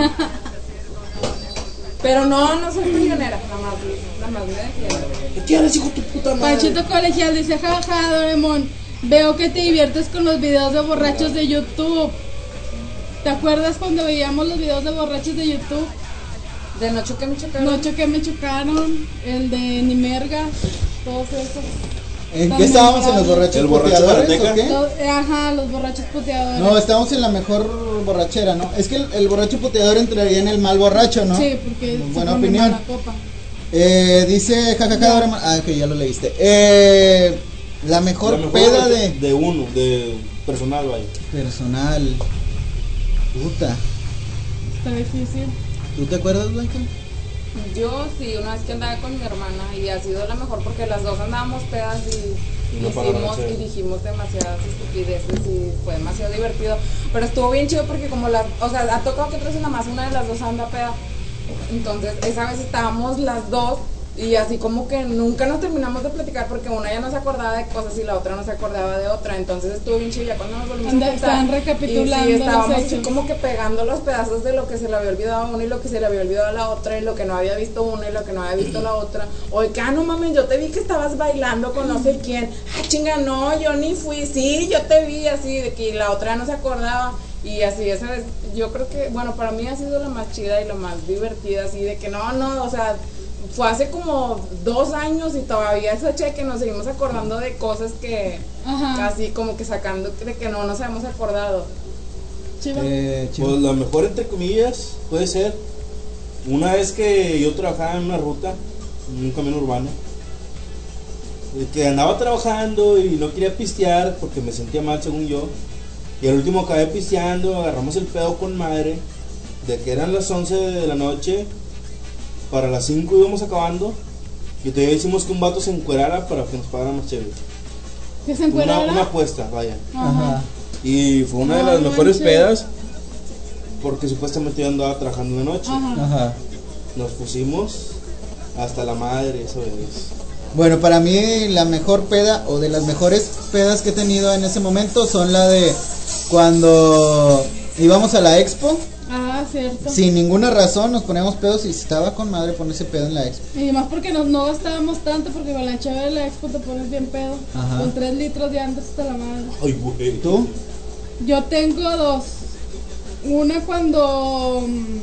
Pero no, no soy millonera, jamás, jamás me defiendo. ¿Qué quieres, hijo de tu puta madre? Panchito Colegial dice, jaja, Doraemon, veo que te diviertes con los videos de borrachos de YouTube. ¿Te acuerdas cuando veíamos los videos de borrachos de YouTube? De noche que me chocaron. Noche que me chocaron, el de Nimerga, todos esos. ¿En Tan qué estábamos? ¿En los memorables. borrachos ¿El borracho puteadores karateca? o qué? Los- eh, ajá, los borrachos puteadores. No, estábamos en la mejor borrachera, ¿no? Es que el, el borracho puteador entraría en el mal borracho, ¿no? Sí, porque Buena se pone opinión. mala copa. Eh, dice jajaja Doraemon. Ah, que ya lo leíste. Eh, la mejor, La mejor peda de De uno, de personal, vaya. personal. Puta. Está difícil. ¿Tú te acuerdas, Blanca? Yo sí, una vez que andaba con mi hermana y ha sido la mejor porque las dos andábamos pedas y Y no pagaron hicimos chévere. y dijimos demasiadas estupideces y fue demasiado divertido. Pero estuvo bien chido porque como las, o sea, ha tocado que otra vez nada más una de las dos anda peda. Entonces esa vez estábamos las dos y así como que nunca nos terminamos de platicar porque una ya no se acordaba de cosas y la otra no se acordaba de otra. Entonces estuvo bien chido ya cuando nos volvimos Anda- a juntar. estaban recapitulando Y sí, los estábamos así hechos. como que pegando los pedazos de lo que se le había olvidado a uno y lo que se le había olvidado a la otra y lo que no había visto una y lo que no había visto la otra. Oye, que, ah, no mames, yo te vi que estabas bailando con no sé quién. Ah, chinga, no, yo ni fui. Sí, yo te vi así, de que la otra no se acordaba. Y así, esa vez, yo creo que, bueno, para mí ha sido la más chida y la más divertida, así de que no, no, o sea, fue hace como dos años y todavía esa cheque nos seguimos acordando de cosas que, Ajá. así como que sacando de que no nos habíamos acordado. Chiva. Eh, chivo. Pues la mejor, entre comillas, puede ser una vez que yo trabajaba en una ruta, en un camión urbano, eh, que andaba trabajando y no quería pistear porque me sentía mal según yo. Y al último acabé pisteando, agarramos el pedo con madre, de que eran las once de la noche, para las cinco íbamos acabando. Y todavía hicimos que un vato se encuerara para que nos pagara más chévere. ¿Que se Una, encuerara? una apuesta, vaya. Ajá. Y fue una de No las mejores manches. pedas. Porque supuestamente yo andaba trabajando de noche. Ajá. Ajá. Nos pusimos hasta la madre esa vez. Bueno, para mí la mejor peda o de las mejores pedas que he tenido en ese momento son la de cuando íbamos a la expo. Ah, cierto. Sin ninguna razón nos poníamos pedos y estaba con madre ponerse pedo en la expo. Y más porque no, no gastábamos tanto, porque con la chave de la expo te pones bien pedo. Ajá. Con tres litros de antes hasta la madre. Ay, güey. ¿Tú? Yo tengo dos. Una cuando mm,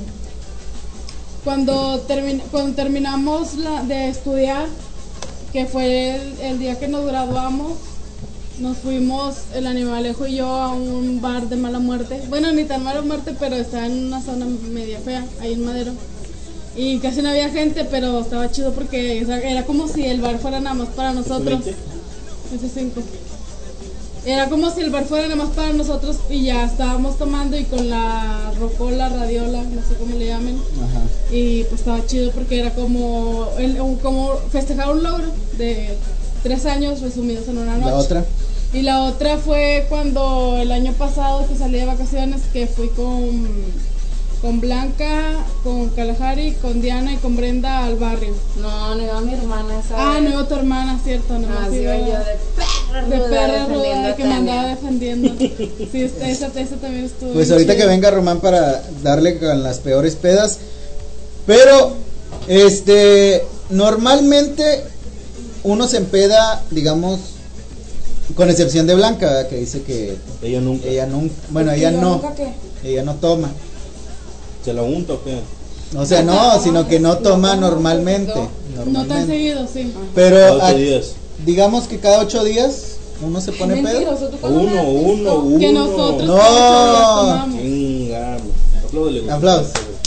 cuando, termi- cuando terminamos la, de estudiar, que fue el, el día que nos graduamos, nos fuimos el Animalejo y yo a un bar de mala muerte. Bueno, ni tan mala muerte, pero estaba en una zona media fea, ahí en Madero. Y casi no había gente, pero estaba chido porque o sea, era como si el bar fuera nada más para nosotros. veinte? Ese cinco. Era como si el bar fuera nada más para nosotros y ya estábamos tomando y con la rocola, radiola, no sé cómo le llamen. Ajá. Y pues estaba chido porque era como, el- un- como festejar un logro de tres años resumidos en una noche. La otra. Y la otra fue cuando el año pasado que salí de vacaciones, que fui con, con Blanca, con Kalahari, con Diana y con Brenda al barrio. No, no iba mi hermana esa Ah, vez. no iba tu hermana, cierto, no Ah, sí, iba yo de perra de ruda perra defendiendo ruda a que me andaba Tania. defendiendo. Sí, esta- esa, esa también estuvo. Pues bien ahorita que chida. venga Román para darle con las peores pedas. Pero, este, normalmente uno se empeda, digamos, con excepción de Blanca, ¿verdad? Que dice que Ella nunca. ella nunca, bueno, ella ¿Yo no, nunca qué? ella no toma. ¿Se la unta o qué? O sea, no, sino que no toma No, normalmente. no. No tan normalmente. seguido, sí. Pero, Cada ocho a- días. digamos que cada ocho días uno se pone pedo. Mentiroso, ¿tú cuándo me Uno, has uno, visto? uno. Que nosotros No. cada ocho días tomamos. Chinga. Apláudele, güey. Aplausos.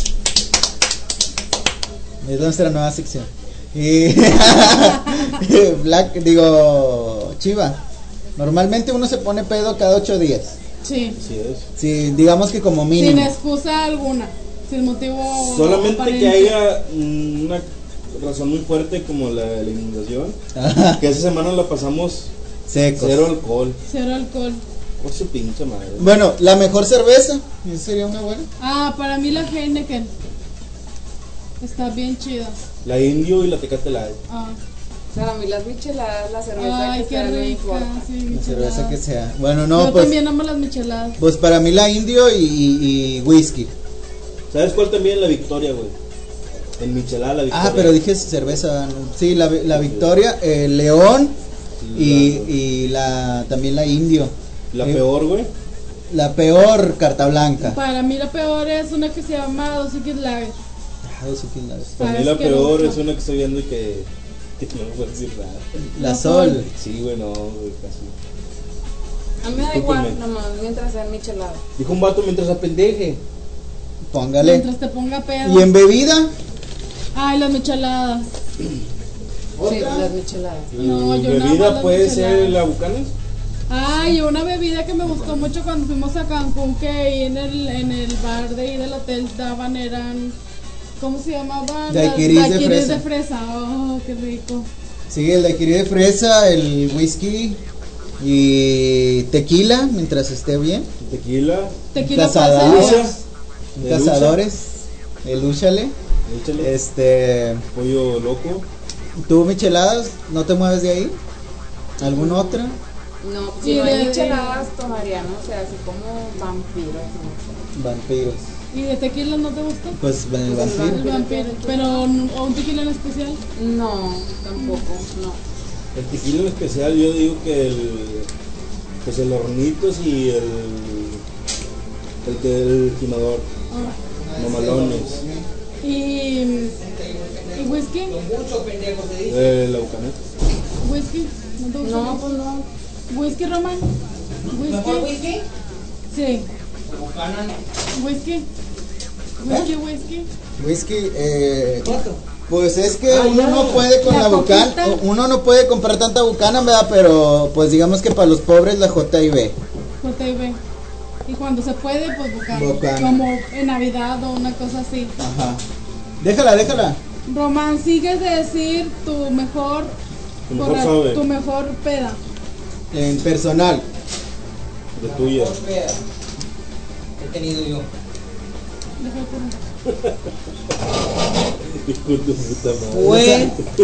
Es nuestra nueva sección. Y Black, digo, Chiva. Normalmente uno se pone pedo cada ocho días. Sí. Así es. Sí, digamos que como Sin mínimo. excusa alguna. Sin motivo. Solamente aparente. que haya mm, una razón muy fuerte como la de la inundación. Ajá, Que esa semana la pasamos secos. cero alcohol. Cero alcohol. Por su pinche madre. Bueno, la mejor cerveza. ¿Esa sería una buena? Ah, para mí la Heineken. Está bien chida. La indio y la tecate light. Ah. Para mí las micheladas, la cerveza Ay, que qué sea, no rica. importa. Sí, La micheladas. cerveza que sea. Bueno, no, Yo pues. también amo las micheladas. Pues para mí la indio y, y, y whisky. ¿Sabes cuál también? La Victoria, güey. En Michelada, la Victoria. Ah, pero dije cerveza. no. Sí, la, la Victoria, el León Sí, y, la- y la también la indio. La Eh, peor, güey. La peor, carta blanca. Para mí la peor es una que se llama Dos X Lager. Ah, dos X Lager. Para mí sabes la que peor no- es una que estoy viendo y que, que no me puedo decir nada. La La Sol. Sol. Sí, güey, no, güey, casi. A mí me da igual, Discúlpenme. nomás, mientras sean micheladas. Dijo un vato mientras apendeje. Póngale. Mientras te ponga pedo. ¿Y en bebida? Ay, las micheladas. Sí, las micheladas. No, yo nada más bebida las puede micheladas. ser la Bucanes. Ay, una bebida que me gustó mucho cuando fuimos a Cancún, que ahí en el, en el bar de ahí del hotel daban, eran, ¿cómo se llamaban? Daiquiris Las de daiquiris fresa. de fresa. Oh, qué rico. Sí, el daiquiri de fresa, el whisky y tequila, mientras esté bien. Tequila. Tequila Cazadores. pasa. Lucha. De Cazadores, el úchale. Échale. Este, Pollo loco. ¿tú micheladas? ¿No te mueves de ahí? ¿Alguna otra? No, pues Sí, si no hay de- micheladas, tomaría, ¿no? O sea, así como vampiros, no Vampiros. ¿Y de tequila no te gustó? Pues el Pues el vampiro. El vampiro. Pero un- o un tequila en especial. sé. No, tampoco, no. El tequila en especial, yo digo que el. Pues el hornitos y el. El que el quemador. Ah. Mamalones. Y, y whisky. Eh, la Bucanes. Whisky. ¿No te gusta? No, pues no. Whisky, Román. Whisky. whisky? Sí. Buchanan. Whisky. Whisky, whisky. Whisky, eh, ¿Cuánto? pues es que Ah, uno ya. no puede con La la, bucana, coquita. uno no puede comprar tanta bucana, ¿verdad? Pero pues digamos que para los pobres la J I B. J I B. Y cuando se puede, pues Bucana. Bucana. Como en Navidad o una cosa así. Ajá. Déjala, déjala. Román, sigues de decir tu mejor, Tu mejor borra- sabe. tu mejor peda. En personal. De tuya. Mejor peda que he tenido yo. Deja de Hijo de puta madre. Fue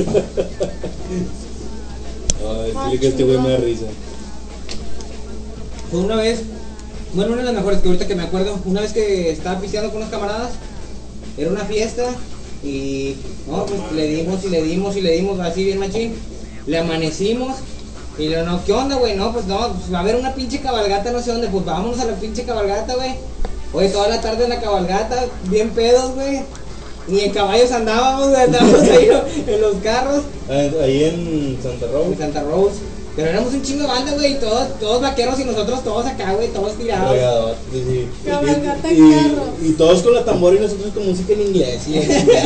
Ay, dile que este güey me da risa. Fue una vez, bueno, una de las mejores que ahorita que me acuerdo, una vez que estaba pisteando con unos camaradas, era una fiesta y no, pues le dimos y le dimos y le dimos así bien machín, le amanecimos y le no, ¿qué onda, güey? No, pues no, pues va a haber una pinche cabalgata no sé dónde, pues vámonos a la pinche cabalgata, güey. Oye, toda la tarde en la cabalgata, bien pedos, güey. Ni en caballos andábamos, güey, andábamos ahí en los carros. Ahí en Santa En Rosa. Santa Rose. Pero éramos un chingo de banda, güey, y todos, todos vaqueros y nosotros todos acá, güey, todos tirados. Regador, sí, sí. Cabalgata Y- en y- carro. Y todos con la tambora y nosotros con música en inglés. y-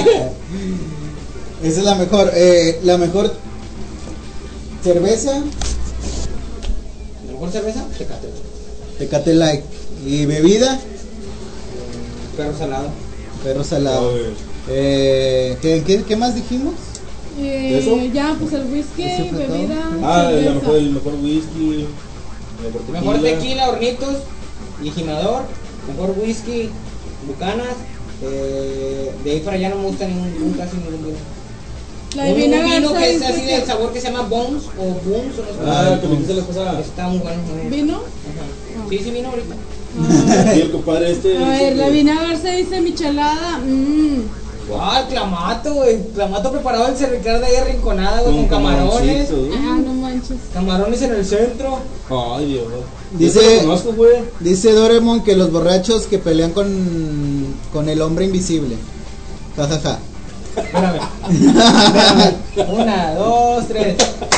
Esa es la mejor. Eh, la mejor cerveza, ¿La mejor cerveza? Tecate. Tecate Light. Y bebida, Perro salado. perro salado. Ay, Eh, ¿qué, qué, qué más dijimos? Eh, ¿Eso? ya, pues el whisky, ¿Eso fue todo? bebida, Ah, cerveza. la mejor, el mejor whisky. Mejor tequila. Mejor tequila, hornitos y gimador. Mejor whisky, bucanas. Eh, de ahí para allá no me gusta ningún, ningún casi ningún vino. La Un divina vino Garza que es dice así que- de sabor que se llama Bones o Bones o no sé. Ah, que me dijiste la pasada. Está muy bueno. muy bien. ¿Vino? Ajá. Sí, sí vino ahorita. Ah, Y el compadre este. a dice ver, la que- Divina Garza dice michelada. Mmm. Ah, el clamato, güey. Clamato preparado en cervical de ahí arrinconada, güey, con camarones. camaroncito, Ah, no manches. Camarones en el centro. Ay, Dios. Dice- Yo te lo conozco, güey. Dice Doraemon que los borrachos que pelean con, con el hombre invisible. Ja, ja, ja. Espérame. Espérame. Una, dos, tres.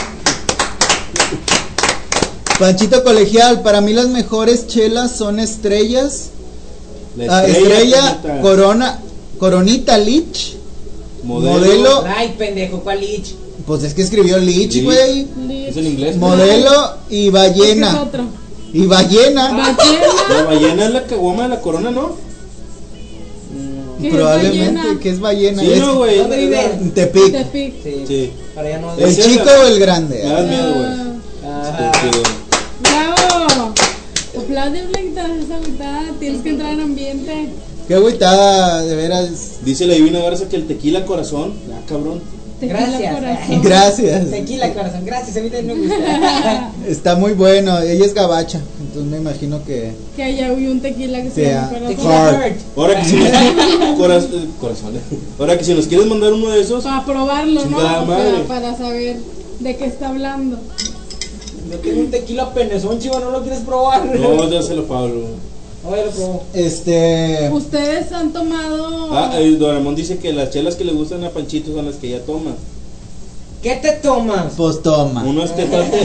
Panchito Colegial, para mí las mejores chelas son estrellas. La Ah, estrella, Coronita. corona, coronita Lich. Modelo. modelo- Ay, pendejo, ¿cuál lich? Pues es que escribió Lich, Lich. güey. Es en inglés. Modelo y ¿Qué es ballena. otro? Y ballena. Ballena. La ballena es la caguama de la corona, ¿no? ¿Qué es Probablemente, ballena? que es ballena. Sí, Es no, güey. ¿Dónde viven? Tepic. Tepic. Sí. Sí. Para allá no. ¿El Ese chico era- o el grande? Me das miedo, güey. Ah, Ajá. Sí, sí. bravo. Aplaude, Blanquita, esa agüitada. Tienes que entrar en ambiente. Qué agüitada, de veras. Dice la divina Garza que el tequila corazón. Ah, cabrón. Tequila Gracias. corazón. Gracias. Tequila, corazón. Gracias, a mí también me gusta. Está muy bueno. Ella es gabacha. Entonces me imagino que. Que haya un tequila que se Sea. llama corazón. Tequila Heart. Heart. Ahora que si nos, coraz- eh, corazón. Ahora que si nos quieres mandar uno de esos, Para probarlo, ¿no? Chingada O sea, madre. para saber de qué está hablando. Yo tengo un tequila penezón, chivo, ¿no lo quieres probar? no, dáselo a Pablo. No, ya lo probó. Este. Ustedes han tomado. Ah, el Doraemon dice que las chelas que le gustan a Panchito son las que ella toma. ¿Qué te tomas? Pues toma. Uno es tecate.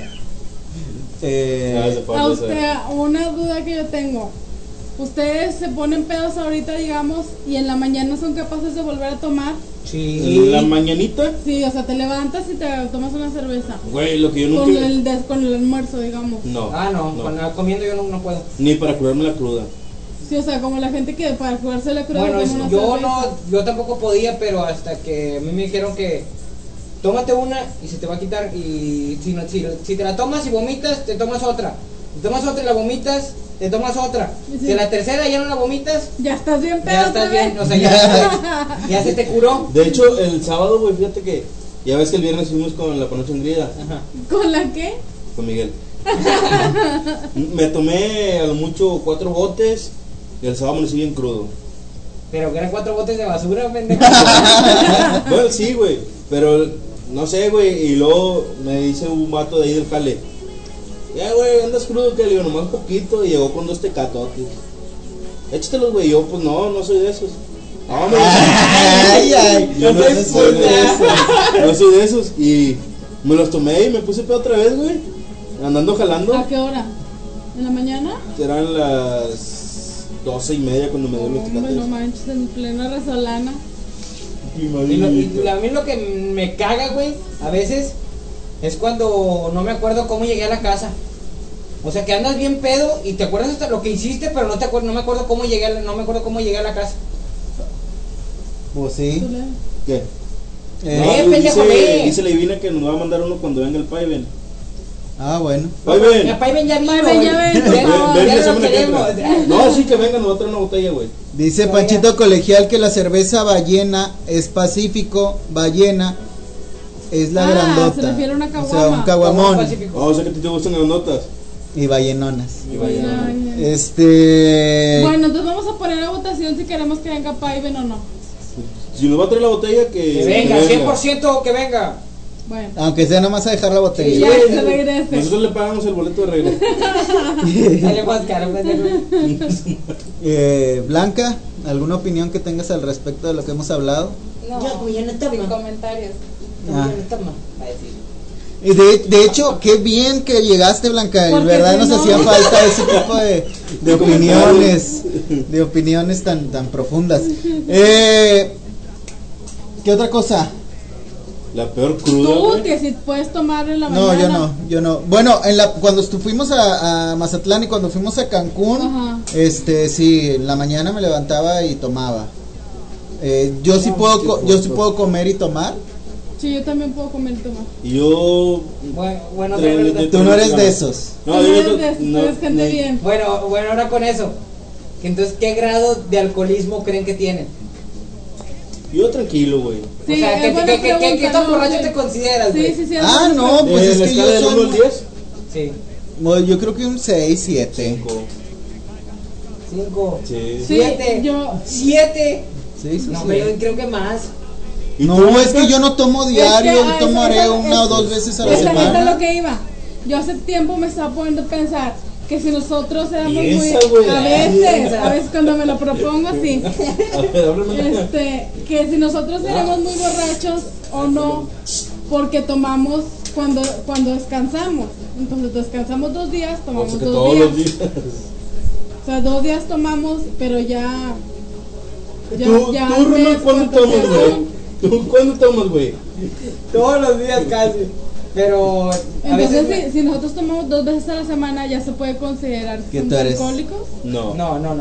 Eh, Ah, ese A Pablo usted, sabe. una duda que yo tengo. Ustedes se ponen pedos ahorita, digamos, y en la mañana son capaces de volver a tomar. Sí. En la mañanita, Sí, o sea, te levantas y te tomas una cerveza. güey, lo que yo Con nunca. el, des- con el almuerzo, digamos. No. Ah, no, Cuando, comiendo yo no, no puedo. Ni para curarme la cruda. Sí, o sea, como la gente que para curarse la cruda Bueno, toma es- una yo cerveza. no, yo tampoco podía, pero hasta que a mí me dijeron que tómate una y se te va a quitar y si, no, si, si te la tomas y vomitas, te tomas otra. Si tomas otra y la vomitas, te tomas otra. Sí. Si la tercera ya no la vomitas, Ya estás bien pedo. ya otra estás vez. bien, o sea, ya, ya se te curó. De hecho, el sábado, güey, fíjate que. Ya ves que el viernes fuimos con la panocha Ingrida, Ajá. ¿Con la qué? con Miguel. Me tomé a lo mucho cuatro botes y el sábado me bien crudo. Pero que eran cuatro botes de basura, pendejo. Bueno, sí, güey, pero no sé, güey. Y luego me dice un vato de ahí del jale: ya, güey, andas crudo, que le digo, nomás poquito. Y llegó con dos tecatotes. Échatelos, güey. Yo, pues no, no soy de esos. No, me Ay, ay. Yo no, no soy de esos. No soy de esos. Y me los tomé y me puse pedo otra vez, güey. Andando jalando. ¿A qué hora? ¿En la mañana? Eran las doce y media cuando me dio los Hombre, no tecates. manches, en plena resolana. Mi Y, lo- madrito. y a mí lo que me caga, güey, a veces es cuando no me acuerdo cómo llegué a la casa. O sea, que andas bien pedo y te acuerdas hasta lo que hiciste, pero no te acuerdo, no me acuerdo cómo llegué, a la- no me acuerdo cómo llegué a la casa. Pues sí. ¿Tú le- ¿Qué? Eh, Eh, No, pendejo, dice, ve. dice la divina que nos va a mandar uno cuando venga el Paiven. ah, bueno. Paiven. Ya Paiven ya vino. Paiven ya güey. ven, por Ya- favor. Ven, ya la lo semana que queremos. entra. No, sí que venga, nos va a traer una botella, güey. Dice No, Panchito ya. Colegial que la cerveza ballena es Pacífico, ballena es la Ah, grandota. se refiere a una O sea, un caguama. caguamón Pacífico. Oh, o sea que a ti te gustan las notas. y ballenonas. Y vaya. Ay, ay. Este. Bueno, entonces vamos a poner a votación si queremos que venga Paiven o no. Si nos va a traer la botella, que. Que venga, cien por ciento que venga. Bueno, Aunque sea nomás a dejar la y botella. ya güey, se regrese. Nosotros le pagamos el boleto de regreso. Sale más caro, pendejo. Eh, Blanca, ¿alguna opinión que tengas al respecto de lo que hemos hablado? No, Yo, como ya no está sin bien. comentarios. Ah. Ya no está mal, va a decir. Y de, de hecho, qué bien que llegaste, Blanca. En Porque verdad si nos no- hacía falta ese tipo de, de opiniones, de opiniones tan tan profundas. Eh, ¿Qué otra cosa? La peor cruda, Tú güey. que si puedes tomar en la No, mañana. yo no, yo no. Bueno, en la cuando estu- fuimos a, a Mazatlán y cuando fuimos a Cancún, Ajá. este, sí, en la mañana me levantaba y tomaba. Eh, yo sí Ah, puedo, qué co- yo sí joto. puedo comer y tomar. Sí, yo también puedo comer y tomar. Y yo. Bueno, bueno, Tre- bueno, de- Tú no eres de esos. No, Tú yo eres no- de- tú no, eres gente ni- bien. bueno, bueno, ahora con eso. Entonces, ¿qué grado de alcoholismo creen que tienen? Yo tranquilo, güey. Sí, o sea, es ¿qué, buena qué, qué, qué, pregunta, qué tan no, borracho sí. te consideras, Sí, güey? sí, sí. es Ah, buena no, pregunta. pues ¿En es la que escala yo del soy uno al muy- diez? Sí. Bueno, yo creo que un seis, siete. cinco. Cinco. Sí. Sí, Siete. yo- Siete. Sí, sí, No, sí. hombre, yo creo que más. ¿Y No, tú, es que yo no tomo diario, Es que, yo ah, tomaré eso- una eso- o dos veces a la Esa esa es semana. lo que iba. Yo hace tiempo me estaba poniendo a pensar que si nosotros éramos muy. Piensa, güey. A veces, a veces cuando me lo propongo así. A ver, háblame. Este, que si nosotros éramos muy borrachos o no, porque tomamos cuando cuando descansamos. Entonces descansamos dos días, O tomamos sea que dos todos días. los días. O sea, dos días tomamos, pero ya. Ya, ¿Tú, ya tú al mes, Ronald, cuándo ¿cuántos tomas, días güey? son? ¿Tú cuándo tomas, güey? Todos los días casi. Pero a Entonces, veces. si, si nosotros tomamos dos veces a la semana, ya se puede considerar ¿Qué somos tú eres? alcohólicos. No. No, no, no.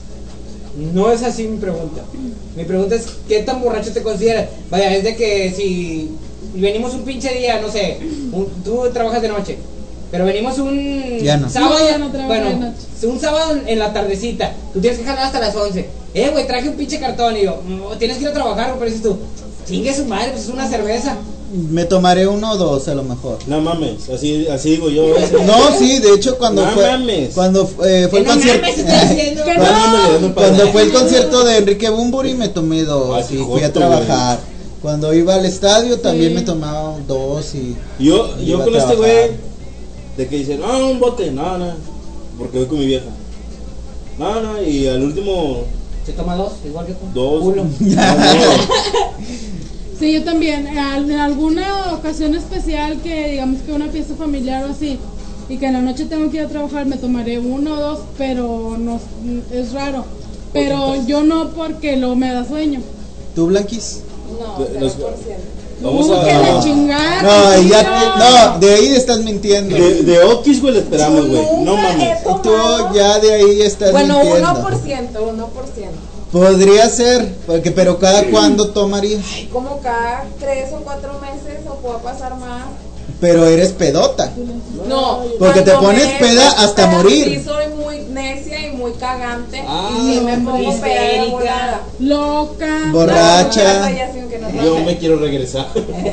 No es así mi pregunta. Mi pregunta es: ¿qué tan borracho te consideras? Vaya, es de que si venimos un pinche día, no sé, un- tú trabajas de noche, pero venimos un Ya no. sábado, No, ya no trabajo bueno, de noche. un sábado en- en la tardecita, tú tienes que jalar hasta las once. Eh, güey, traje un pinche cartón y yo, "Mm, tienes que ir a trabajar, pero dices tú, chingue su madre, pues es una cerveza. Me tomaré uno o dos a lo mejor. No mames, así, así digo yo. a veces. No, sí, de hecho cuando No fue mames. cuando eh, fue Que el no concierto mames, estoy diciendo. Que Dame, no. dame, cuando padre. fue el concierto de Enrique Bunbury me tomé dos Ay, y qué fui a joto, trabajar. Cuando iba al estadio también Sí. me tomaba dos y Yo, yo Iba a con este trabajar. güey, de que dice, no, un bote, no, no, porque voy con mi vieja. No, no, y al último, Se toma dos, igual que tú. dos. Culo. No, no. Sí, yo también. Al- En alguna ocasión especial que digamos que una fiesta familiar o así y que en la noche tengo que ir a trabajar, me tomaré uno o dos, pero no es raro. Pero yo no porque lo me da sueño. tú, Blanquis. No, Los- cero por ciento. Vamos Uh, a. que la chingada. No, que y ya chingada. no, de ahí estás mintiendo. De, de Okis, güey, le esperamos, güey. No Nunca mames. he Tú tomado- ya de ahí estás Bueno, mintiendo. uno por ciento, uno por ciento. Podría ser, porque pero cada cuándo tomarías. Como cada tres o cuatro meses o puede pasar más. Pero eres pedota. No, Porque te cuando pones me peda pongo hasta peda, morir. Sí, soy muy necia y muy cagante. Ah, y sí me pongo peda de histérica. volada. Loca. Borracha. No, ya sí, aunque no Yo trabaje. me quiero regresar.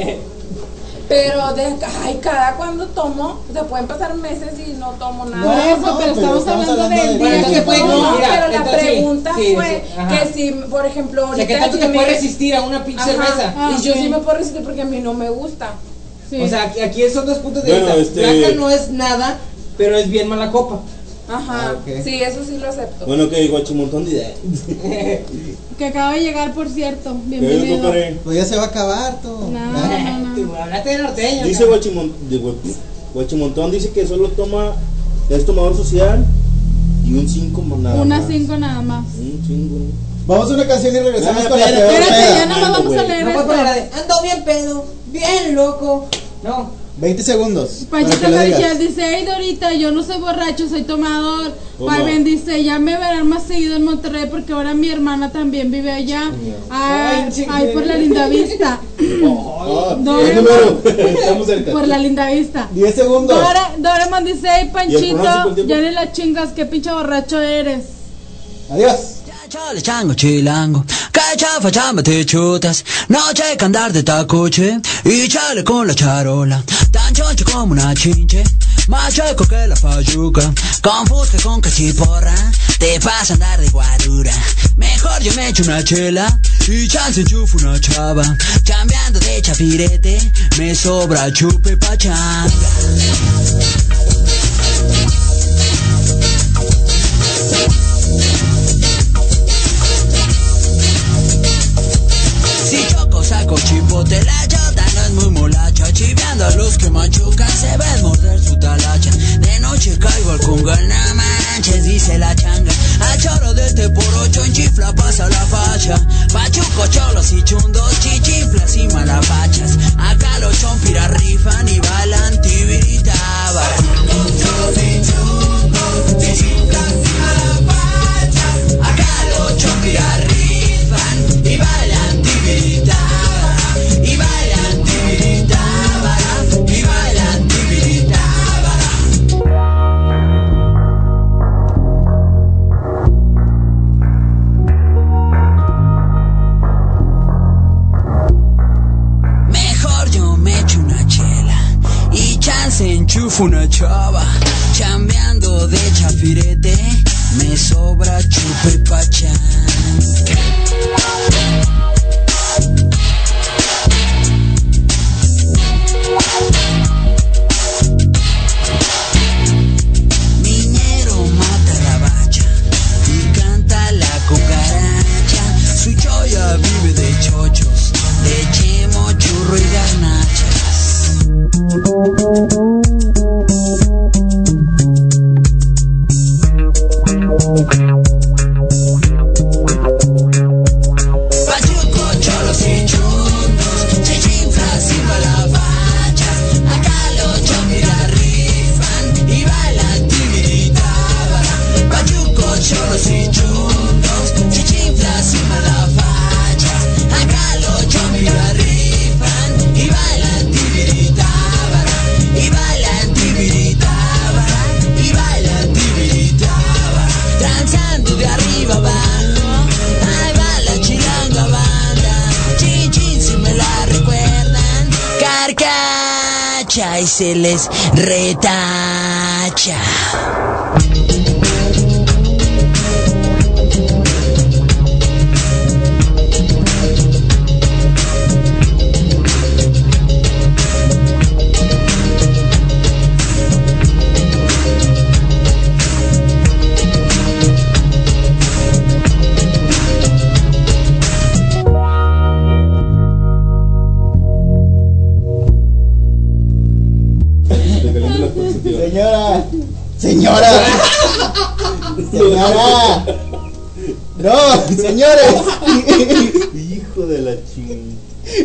Pero de, ay, cada cuando tomo, se pueden pasar meses y no tomo Por nada. eso, no, pero pero estamos estamos hablando hablando del de- día Bueno, que se puede- toma. No, mira, pero la entonces sí, pregunta sí, fue sí, ajá. que si, por ejemplo, O sea, ahorita ¿qué tanto que te me- puedes resistir a una pinche Ajá. cerveza? Ah, Y yo ok. sí me puedo resistir porque a mí no me gusta. Sí. O sea, aquí, aquí son dos puntos de Bueno, vista. este- Blanca no es nada, pero es bien mala copa. Ajá. Ah, ok. Sí, eso sí lo acepto. Bueno, que guachimontón de ideas. Que acaba de llegar, por cierto. Que Bienvenido. compadre. Pues ya se va a acabar todo. No, no, no. Tú hablaste de norteño. Dice cabrón. Guachimontón, de Gua- Guachimontón dice que solo toma, es tomador social y un cinco nada Una más. cinco nada más. Un cinco. Vamos a una canción y regresamos Ah, con la espérate, peor Espérate, peda. ya no Mando, vamos a güey. leer No puedo esto. poner la de ando bien pedo, bien loco. No. veinte segundos. para Panchito que lo digas. Colegial dice, hey Dorita, yo no soy borracho, soy tomador. ¿Cómo? Fabián dice, ya me verán más seguido en Monterrey porque ahora mi hermana también vive allá. Ay, Ay, ay, por la linda vista. Oh, Dore- el número. Estamos cerca. Por la linda vista. diez segundos. Dore- Doraemon dice, hey ¿Y el Panchito, pronóstico, el tiempo? ya ni la chingas, qué pinche borracho eres. Adiós. Chale chango chilango, que chafa chamba te chutas, noche que andar de tacoche, y chale con la charola, tan choncho como una chinche, más chueco que la payuca, con fusca con cachiporra, te pasa andar de guarura, mejor yo me echo una chela, y chance enchufo una chava, chambeando de chapirete, me sobra chupe pachanga. Si choco saco chipote, la chota no es muy molacha, chiveando a los que machucan se ven morder su talacha. De noche caigo al conga, no manches, dice la changa. Al choro de este por ocho en chifla pasa la facha. Pachuco, cholos y chundos, chichiflas y malapachas. Acá los chompiras rifan y bailan tibiritaba. Acá los chompiras rifan y bailan tibiritaba. Y bailan tibiritaba. Y bailan tibiritaba. Mejor yo me echo una chela y chance enchufo una chava. Chambeando de chafirete, me sobra chupe pachán. Miñero mata la bacha y canta la cucaracha. Su choya vive de chochos, de chemo, churro y garnachas. Pachuco, cholos y chundos, chichinflas y balabachas. Acá los chompiras rifan y bailan tibiritábara. Pachuco, cholos y chundos, chichinflas y balabachas. Acá los chompiras rifan y bailan tibiritábara. Y bailan tibiritábara. Y bailan tibiritábara. Transando de arriba abajo, ahí va la chilanga banda. Chin chin si me la recuerdan, carcacha y se les retacha. Señora. Señora. Señora. No, señores. Hijo de la chingada.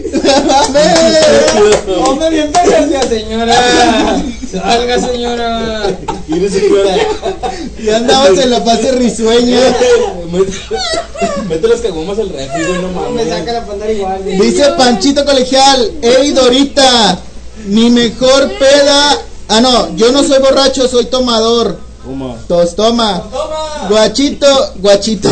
Hombre, bien gracias, señora. Salga, señora. ¿Quién es señora? Ya andamos en la fase risueña. Mete las caguamas al refri, güey, no mames. Me saca la pantalla igual. Dice Panchito Colegial, hey Dorita, mi mejor peda. Ah, no, yo no soy borracho, soy tomador. Toma. Tostoma. Toma. Guachito, guachito.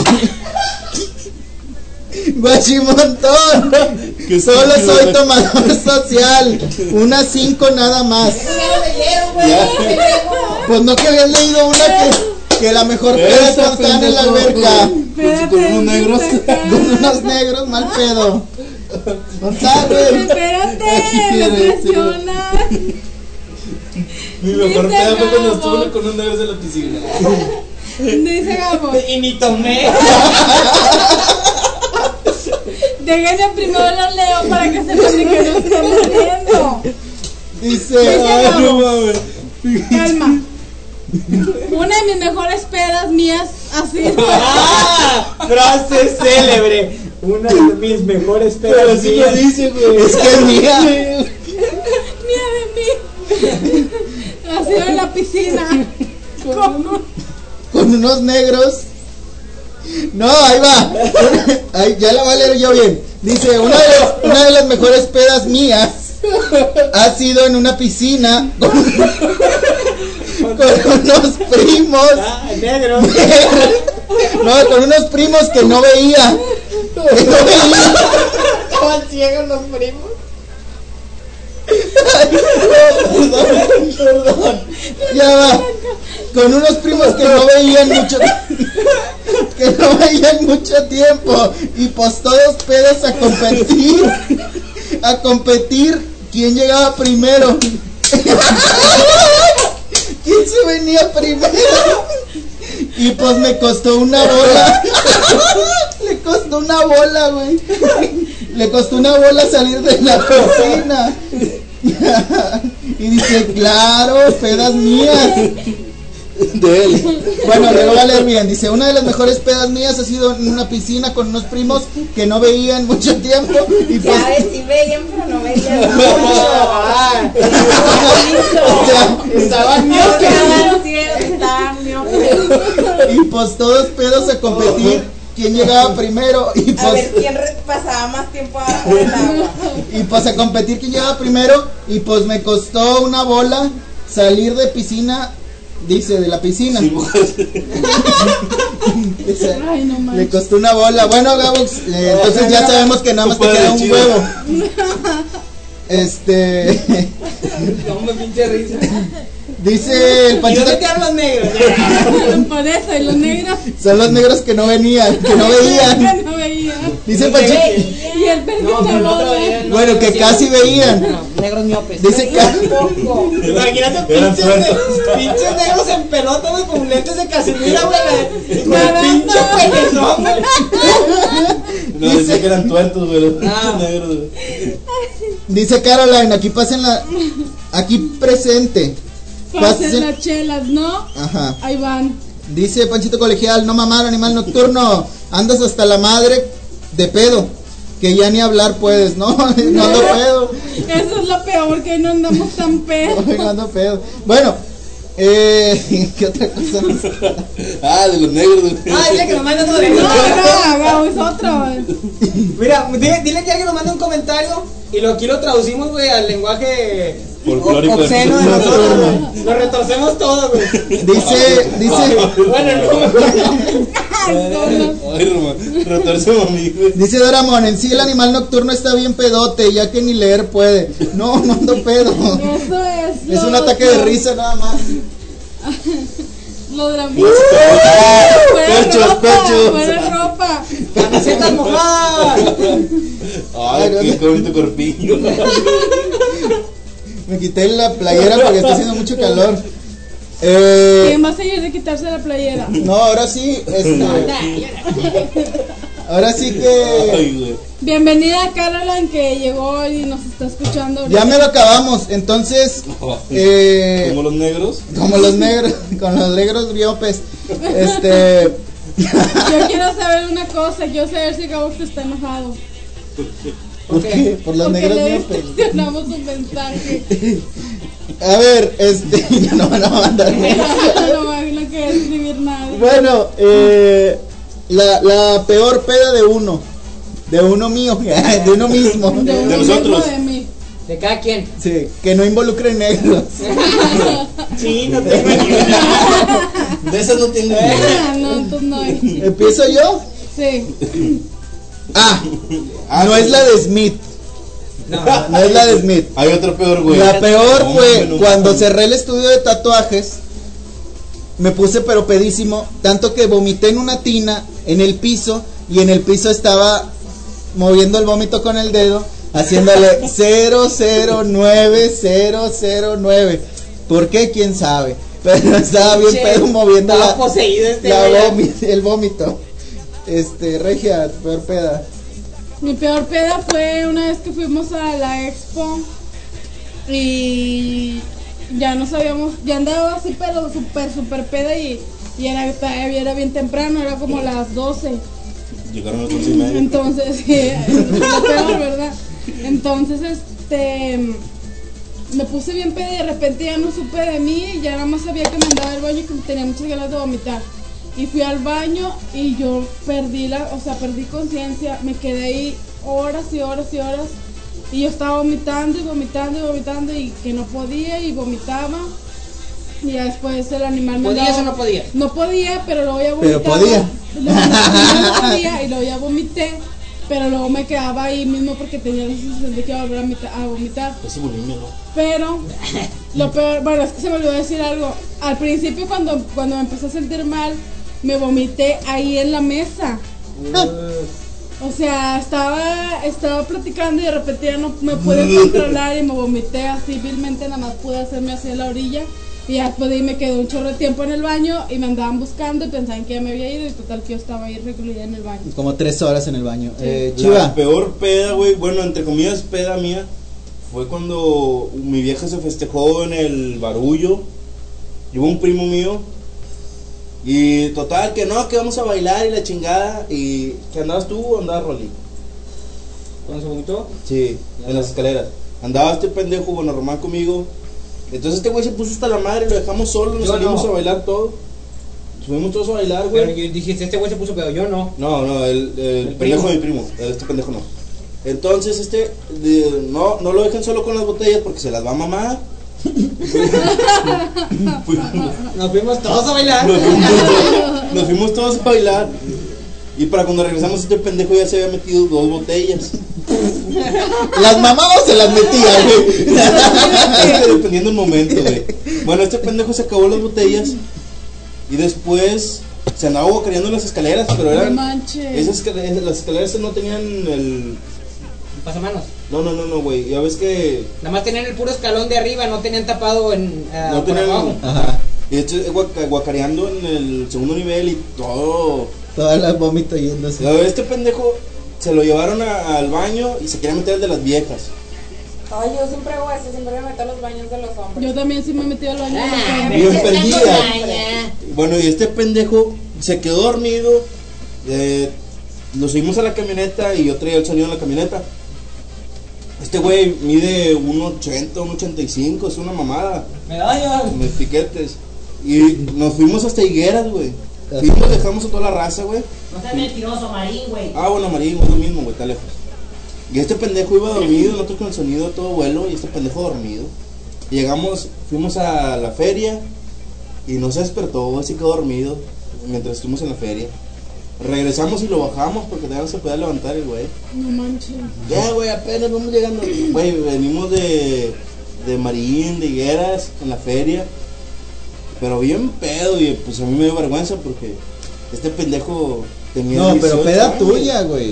Guachimontón. ¿Qué Solo estúpido, soy güey. tomador social. Unas cinco nada más. Pues no que habías leído una que, que la mejor peda es Esa cuando están en la pendejo. alberca. Espérate, con unos negros. Con unos negros, mal pedo. ¿Dónde está, güey? Espérate, Aquí me tiene, presiona. Mi mejor Dice peda fue cuando Gabo. estuve con unos negros en la piscina. Dice Gabo, Y ni tomé. déjenme primero los leo para que sepan de que no están riendo. Dice, Ay, no mames. Calma. Una de mis mejores pedas mías así. ¡Ah! Frase célebre. Una de mis mejores Pero pedas. así lo dice, güey. es que es mía. Mía de apareció en la piscina con, con unos negros. No, ahí va. Ahí, ya la voy a leer yo bien. Dice, una de, las, una de las mejores pedas mías ha sido en una piscina con, con unos primos. Ah, negro. No, con unos primos que no veía. Que no veía. Estaban ciegos los primos. Perdón, perdón. Ya va. Con unos primos que no veían mucho. Que no veían mucho tiempo. Y pues todos pedos a competir. A competir. ¿Quién llegaba primero? ¿Quién se venía primero? Y pues me costó una bola. Le costó una bola, güey. Le costó una bola salir de la cocina. Y dice, claro, pedas mías. De él. Bueno, le voy a leer bien. Dice, una de las mejores pedas mías ha sido en una piscina con unos primos que no veían mucho tiempo. Y pues, Ya ves, sí veían, pero no veían mucho. Ah, o sea, estaban Estaban ciegos, estaban miopes. y pues todos pedos a competir. ¿Quién llegaba primero? Y A ver pues, quién re- pasaba más tiempo abajo del agua. y pues a competir quién llegaba primero. Y pues me costó una bola salir de piscina. Dice, de la piscina. Sí, mujer. Dice, Ay, no le manches. costó una bola. Bueno, Gabux, eh, entonces ya sabemos que nada más te Compadre, queda un chido. huevo. Este. no me pinche risa. Dice el ¿Y Panchito. dónde quedan los negros? Por eso, y los negros Son los negros que no venían, que no veían. que no veían. Dice el Que Panchito. Y el verde No, pero el otro bola. veía, no, Bueno, no, que sí, casi veían. No, negros miopes. Dice que. Poco. Imagínate Eran pinches, tuertos. ne- pinches negros en pelota, güey, con lentes de casimira, güey. Con el Nada, pinche no. pelezón, güey. No, decía que eran tuertos, güey. Los Ah. pinches negros, güey. Dice Caroline, aquí pasen la. Aquí presente. Pasen Pasen- las chelas, ¿no? Ajá. Ahí van. Dice Panchito Colegial, no mamar, animal nocturno. Andas hasta la madre de pedo. Que ya ni hablar puedes. No, no ando pedo. Eso es lo peor, que no andamos tan pedos. Hoy no ando pedo. Bueno, eh, ¿qué otra cosa? Ah, de los negros, güey. Ah, dile que nos mande otro de No, no, Gabo, es otro. Mira, dile, dile que alguien nos mande un comentario y lo, aquí lo traducimos, güey, al lenguaje Folclórico o- obsceno de de- nosotros, güey. Lo retorcemos todo, güey. Dice, dice, Bueno, no. Ay, Román, retorce mami, güey. dice Doramon, en sí el animal nocturno está bien pedote, ya que ni leer puede. No, no ando pedo. Eso es. Es lo- un ataque de risa nada más. Lo de la Pechos, ropa, pechos. fuera ropa. Camisetas mojadas. Ay, qué, qué bonito corpillo. Me quité la playera porque está haciendo mucho calor. Eh, ¿Quién va a seguir de quitarse la playera? no, ahora sí, este, ahora sí que Ay, güey. Bienvenida a Caroline, que llegó y nos está escuchando. ya me lo acabamos. Entonces, eh, Como los negros. como los negros, con los negros briopes, este, Yo quiero saber una cosa, quiero saber si Gabo está enojado. ¿por qué? Por los Porque negros le briopes. distorsionamos un mensaje. A ver, este, ya no van a mandar. No va a no querer escribir nada. Bueno, eh, la, la peor peda de uno, de uno mío, de uno mismo, De, uno de mismo nosotros. de mí. De cada quien. sí, que no involucre negros. Sí, no tengo ni una. De esas no tengo. Ah, no, entonces no hay. ¿Empiezo yo? Sí. Ah, Ah, no sí. es la de Smith, No. no es la de Smith. Hay otro peor, güey. La peor No, fue hombre, no cuando mames. cerré el estudio de tatuajes. Me puse pero pedísimo, tanto que vomité en una tina en el piso y en el piso estaba moviendo el vómito con el dedo, haciéndole cero cero nueve cero cero nueve. ¿Por qué? ¿Quién sabe? Pero estaba bien Che, pedo moviendo estaba la, poseído este la güey. vomi- el vómito. Este, Regia, peor peda. Mi peor peda fue una vez que fuimos a la expo y ya no sabíamos, ya andaba así pero súper, súper peda y, y era, todavía era bien temprano, era como las doce. Llegaron a las once y media. Entonces, sí, es lo peor, ¿verdad? Entonces, este, me puse bien peda y de repente ya no supe de mí, ya nada más sabía que me andaba al baño y que tenía muchas ganas de vomitar. Y fui al baño y yo perdí la, o sea, perdí conciencia, me quedé ahí horas y horas y horas y yo estaba vomitando y vomitando y vomitando y que no podía y vomitaba. Y ya después el animal me ¿Podías andaba- o no podías? No podía, pero luego ya Pero vomitaba. podía. Luego no, no podía y luego ya vomité, pero luego me quedaba ahí mismo porque tenía la sensación de que iba a volver a vomita- a vomitar. Ese bulimia, ¿no? Pero lo peor, bueno, es que se me olvidó decir algo. Al principio cuando, cuando me empecé a sentir mal, me vomité ahí en la mesa. O sea, estaba, estaba platicando y de repente ya no me pude controlar y me vomité así vilmente, nada más pude hacerme así en la orilla. Y ya después de ahí me quedé un chorro de tiempo en el baño y me andaban buscando y pensaban que ya me había ido y total que yo estaba ahí recluida en el baño. Como tres horas en el baño. Eh, La Chiva. peor peda, güey, bueno, entre comillas, peda mía, fue cuando mi vieja se festejó en el Barullo. Llevó un primo mío. Y total, que no, que vamos a bailar y la chingada. Y que andabas tú o andabas Rolly. ¿Cuándo se vomitó? Sí, en las escaleras. Andaba este pendejo, bueno, Román conmigo. Entonces este güey se puso hasta la madre, lo dejamos solo, nos Yo salimos no. a bailar todo. Subimos todos a bailar, Pero güey. yo dijiste, este güey se puso pedo, yo no. No, no, el, el, El pendejo primo. de mi primo, este pendejo no. Entonces este, de- no, no lo dejen solo con las botellas porque se las va a mamar. Fuimos- Nos fuimos todos a bailar. Nos fuimos, todos, nos fuimos todos a bailar. Y para cuando regresamos este pendejo ya se había metido dos botellas. ¿Las mamaba o se las metía, güey? Es que dependiendo del momento, güey. Bueno, este pendejo se acabó las botellas. Y después se andaba bocareando en las escaleras, pero No eran... manches. Esas escaleras, las escaleras no tenían el... Pasamanos. No, no, no, no, güey. Ya ves que... Nada más tenían el puro escalón de arriba, no tenían tapado en ah, No por tenían... abajo. Ajá. Y de hecho, guaca- guacareando en el segundo nivel y todo. Todas las vómitos yéndose. Ya ves, este pendejo se lo llevaron a- al baño y se quería meter el de las viejas. Ay, yo siempre hago eso, siempre me meto a los baños de los hombres. Yo también sí me he metido al baño. Ah, Bien pero perdida. está con maña. Bueno, y este pendejo se quedó dormido. Eh, lo seguimos a la camioneta y yo traía el sonido en la camioneta. Este güey mide uno ochenta, uno ochenta y cinco, es una mamada. Medalla. Mis piquetes. Y nos fuimos hasta Higueras, güey. Fuimos, dejamos a toda la raza, güey. No seas mentiroso, Marín, güey. Ah, bueno, Marín, es lo mismo, güey, está lejos. Y este pendejo iba dormido, nosotros con el sonido a todo vuelo, y este pendejo dormido. Llegamos, fuimos a la feria y no se despertó, güey, se quedó dormido mientras estuvimos en la feria. Regresamos y lo bajamos porque ya no se podía levantar el güey. No manches. Ya, güey, apenas vamos llegando. Güey, venimos de, de Marín, de Higueras, en la feria. Pero bien pedo, y pues a mí me dio vergüenza porque este pendejo tenía. No, pero dieciocho peda años. tuya, güey.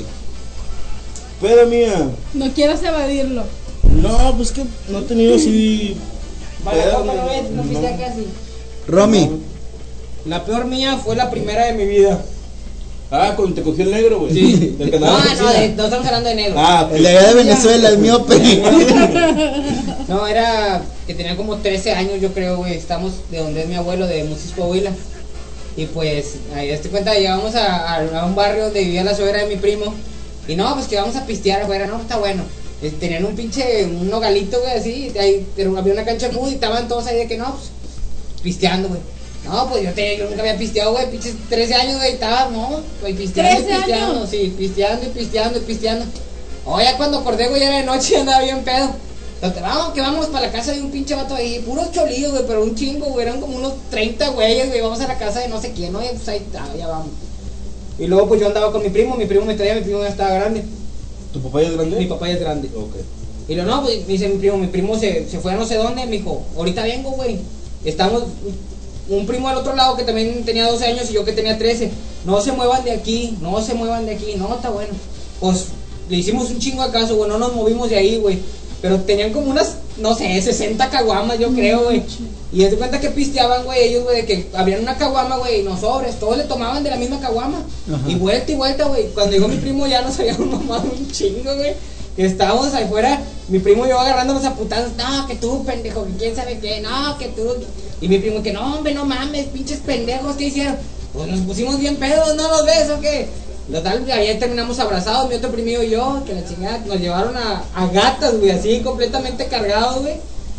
Peda mía. No quieras evadirlo. No, pues que no he tenido así. Vale, peda, ¿cómo lo ves? No no. pistea casi. Romy. La peor mía fue la primera de mi vida. Ah, cuando te cogió el negro, güey. Sí. Del No, canal de no, cocina. de- no estamos hablando de negro. Ah, El de allá de Venezuela, el miope. No, era que tenía como trece años, yo creo, güey. Estamos de donde es mi abuelo, de Musis, Coahuila. Y pues, ahí te cuenta, llegamos a, a- a un barrio donde vivía la suegra de mi primo. Y no, pues que vamos a pistear afuera, no, está bueno. Eh, Tenían un pinche, un nogalito, güey, así. y Ahí pero había una cancha de fútbol y estaban todos ahí de que no, pues, pisteando, güey. No, pues yo, te, yo nunca había pisteado, güey, pinches trece años, güey, estaba, no, güey, pisteando y ¿trece pisteando, años? sí, pisteando y pisteando y pisteando. Oh, ya cuando acordé, güey, ya era de noche y andaba bien pedo. Entonces, vamos, que vamos para la casa de un pinche vato ahí, puros cholillos, güey, pero un chingo, güey, eran como unos treinta güeyes, güey, vamos a la casa de no sé quién, ¿no? Y pues ahí está, ya vamos. Y luego, pues yo andaba con mi primo, mi primo me traía, mi primo ya estaba grande, ¿Tu papá ya es grande? mi papá ya es grande. Ok. Y luego, no, pues me dice mi primo, mi primo se, se fue a no sé dónde, me dijo, ahorita vengo, güey. Estamos, un primo al otro lado que también tenía doce años y yo que tenía trece. No se muevan de aquí, no se muevan de aquí, no, está bueno. Pues le hicimos un chingo de caso, güey, no nos movimos de ahí, güey. Pero tenían como unas, no sé, sesenta caguamas, yo creo, güey. Y es de cuenta que pisteaban, güey, ellos, güey, de que abrían una caguama, güey, y nos sobres, todos le tomaban de la misma caguama. Ajá. Y vuelta y vuelta, güey. Cuando llegó mi primo ya nos habíamos mamado un chingo, güey. Que estábamos ahí fuera, mi primo y yo agarrándonos a putazos, no, que tú, pendejo, que quién sabe qué, no, que tú. Y mi primo que no, hombre, no mames, pinches pendejos, ¿qué hicieron? Pues nos pusimos bien pedos, ¿no los ves o qué? Total, ayer terminamos abrazados, mi otro primo y yo, que la chingada, nos llevaron a, a gatas, güey, así completamente cargados, güey.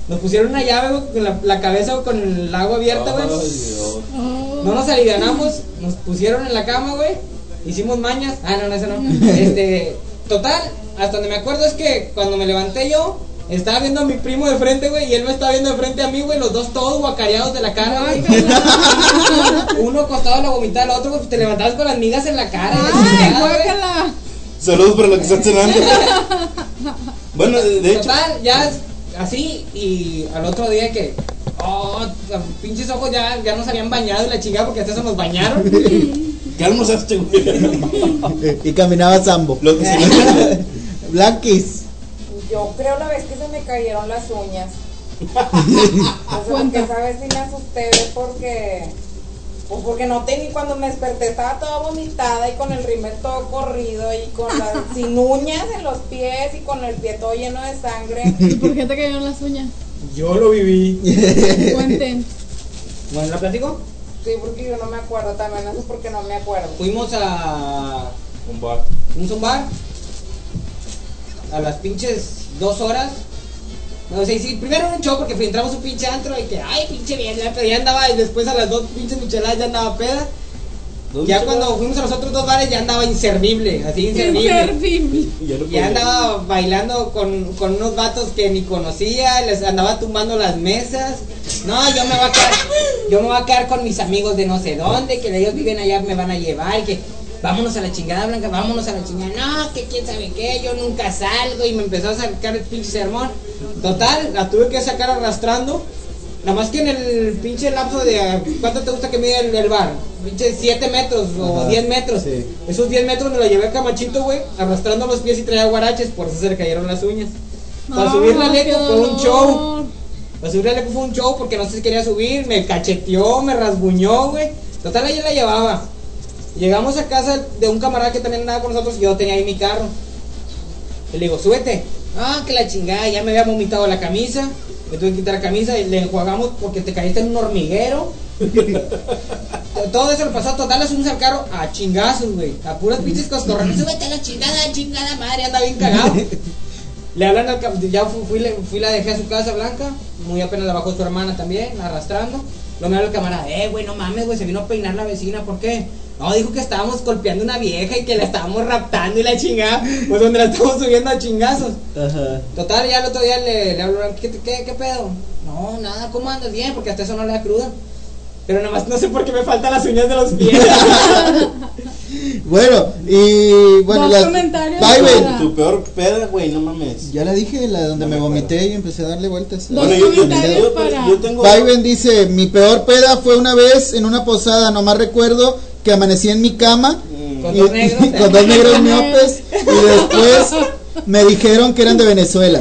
Nos pusieron una llave, güey, con la, la cabeza güey, con el agua abierta, güey. Ay, Dios. No nos alivianamos, nos pusieron en la cama, güey. Hicimos mañas. Ah, no, no, eso no. Este, total, hasta donde me acuerdo es que cuando me levanté yo, estaba viendo a mi primo de frente, güey, y él me estaba viendo de frente a mí, güey, los dos todos guacareados de la cara, güey. Uno acostado a la vomitada, el otro, güey, te levantabas con las migas en la cara. Ay, guácala. Saludos para los que están cenando. Bueno, de, de hecho. Total, ya así, y al otro día que, oh, pinches ojos ya, ya nos habían bañado y la chingada porque hasta eso nos bañaron. ¿Qué almorzaste, güey? Y caminaba Sambo. Lo que se Blanquis. Yo creo la vez que se me cayeron las uñas. O sea, porque esa vez sí me asusté porque pues porque no tenía, cuando me desperté estaba toda vomitada y con el rímel todo corrido y con las sin uñas en los pies y con el pie todo lleno de sangre. ¿Y por qué te cayeron las uñas? Yo lo viví. Cuenten. Bueno, ¿la platico? Sí, porque yo no me acuerdo también, eso es porque no me acuerdo. Fuimos a un bar. Fuimos a un bar a las pinches dos horas. No sé, sí, primero un show porque fui, entramos un pinche antro y que, ay, pinche bien, ya, ya andaba, y después a las dos pinches micheladas ya andaba peda. Ya cuando fuimos a los otros dos bares ya andaba inservible, así inservible. Inservible. Ya, no Ya andaba bailando con, con unos vatos que ni conocía, les andaba tumbando las mesas. No, yo me voy a quedar, yo me voy a quedar con mis amigos de no sé dónde, que ellos viven allá, me van a llevar, y que vámonos a la chingada, Blanca, vámonos a la chingada. No, que quién sabe qué, yo nunca salgo, y me empezó a sacar el pinche sermón. Total, la tuve que sacar arrastrando. Nada más que en el pinche lapso de, ¿cuánto te gusta que mide el, el bar? Pinche siete metros o Ajá, diez metros. sí. Esos diez metros me lo llevé a Camachito, güey, arrastrando los pies y traía guaraches, por eso se le cayeron las uñas. Para Ah, subir la qué leco fue un dolor. show. Para subir la leco fue un show porque no sé si quería subir, me cacheteó, me rasguñó, güey. Total, ahí la llevaba. Llegamos a casa de un camarada que también andaba con nosotros y yo tenía ahí mi carro. Y le digo, súbete. Ah, que la chingada, ya me había vomitado la camisa. Me tuve que quitar la camisa y le enjuagamos porque te caíste en un hormiguero. Todo eso lo pasó, total, le subimos al carro a chingazos, güey. A puras pinches coscorrones. Súbete a la chingada, chingada madre, anda bien cagado. Le hablan al cam- ya fui, fui, le- fui, la dejé a su casa, Blanca. Muy apenas la bajó su hermana también, arrastrando. Lo me habla el camarada, eh, güey, no mames, güey, se vino a peinar la vecina, ¿por qué? No, dijo que estábamos golpeando una vieja y que la estábamos raptando y la chingada. Pues donde la estamos subiendo a chingazos. Ajá. Total, ya el otro día le, le hablo, ¿qué, qué, ¿qué pedo? No, nada, ¿cómo andas? Bien, porque hasta eso no le da cruda. Pero nada más no sé por qué me faltan las uñas de los pies. Bueno, y bueno, Dos las comentarios Viven. para- Tu peor peda, güey, no mames. Ya la dije, la donde No me me vomité y empecé a darle vueltas. Dos Bueno, yo, yo, comentarios yo- para- yo tengo. Viven dice, mi peor peda fue una vez en una posada, nomás recuerdo que amanecí en mi cama Mm. Con y- dos negros. con dos negros miopes y después me dijeron que eran de Venezuela.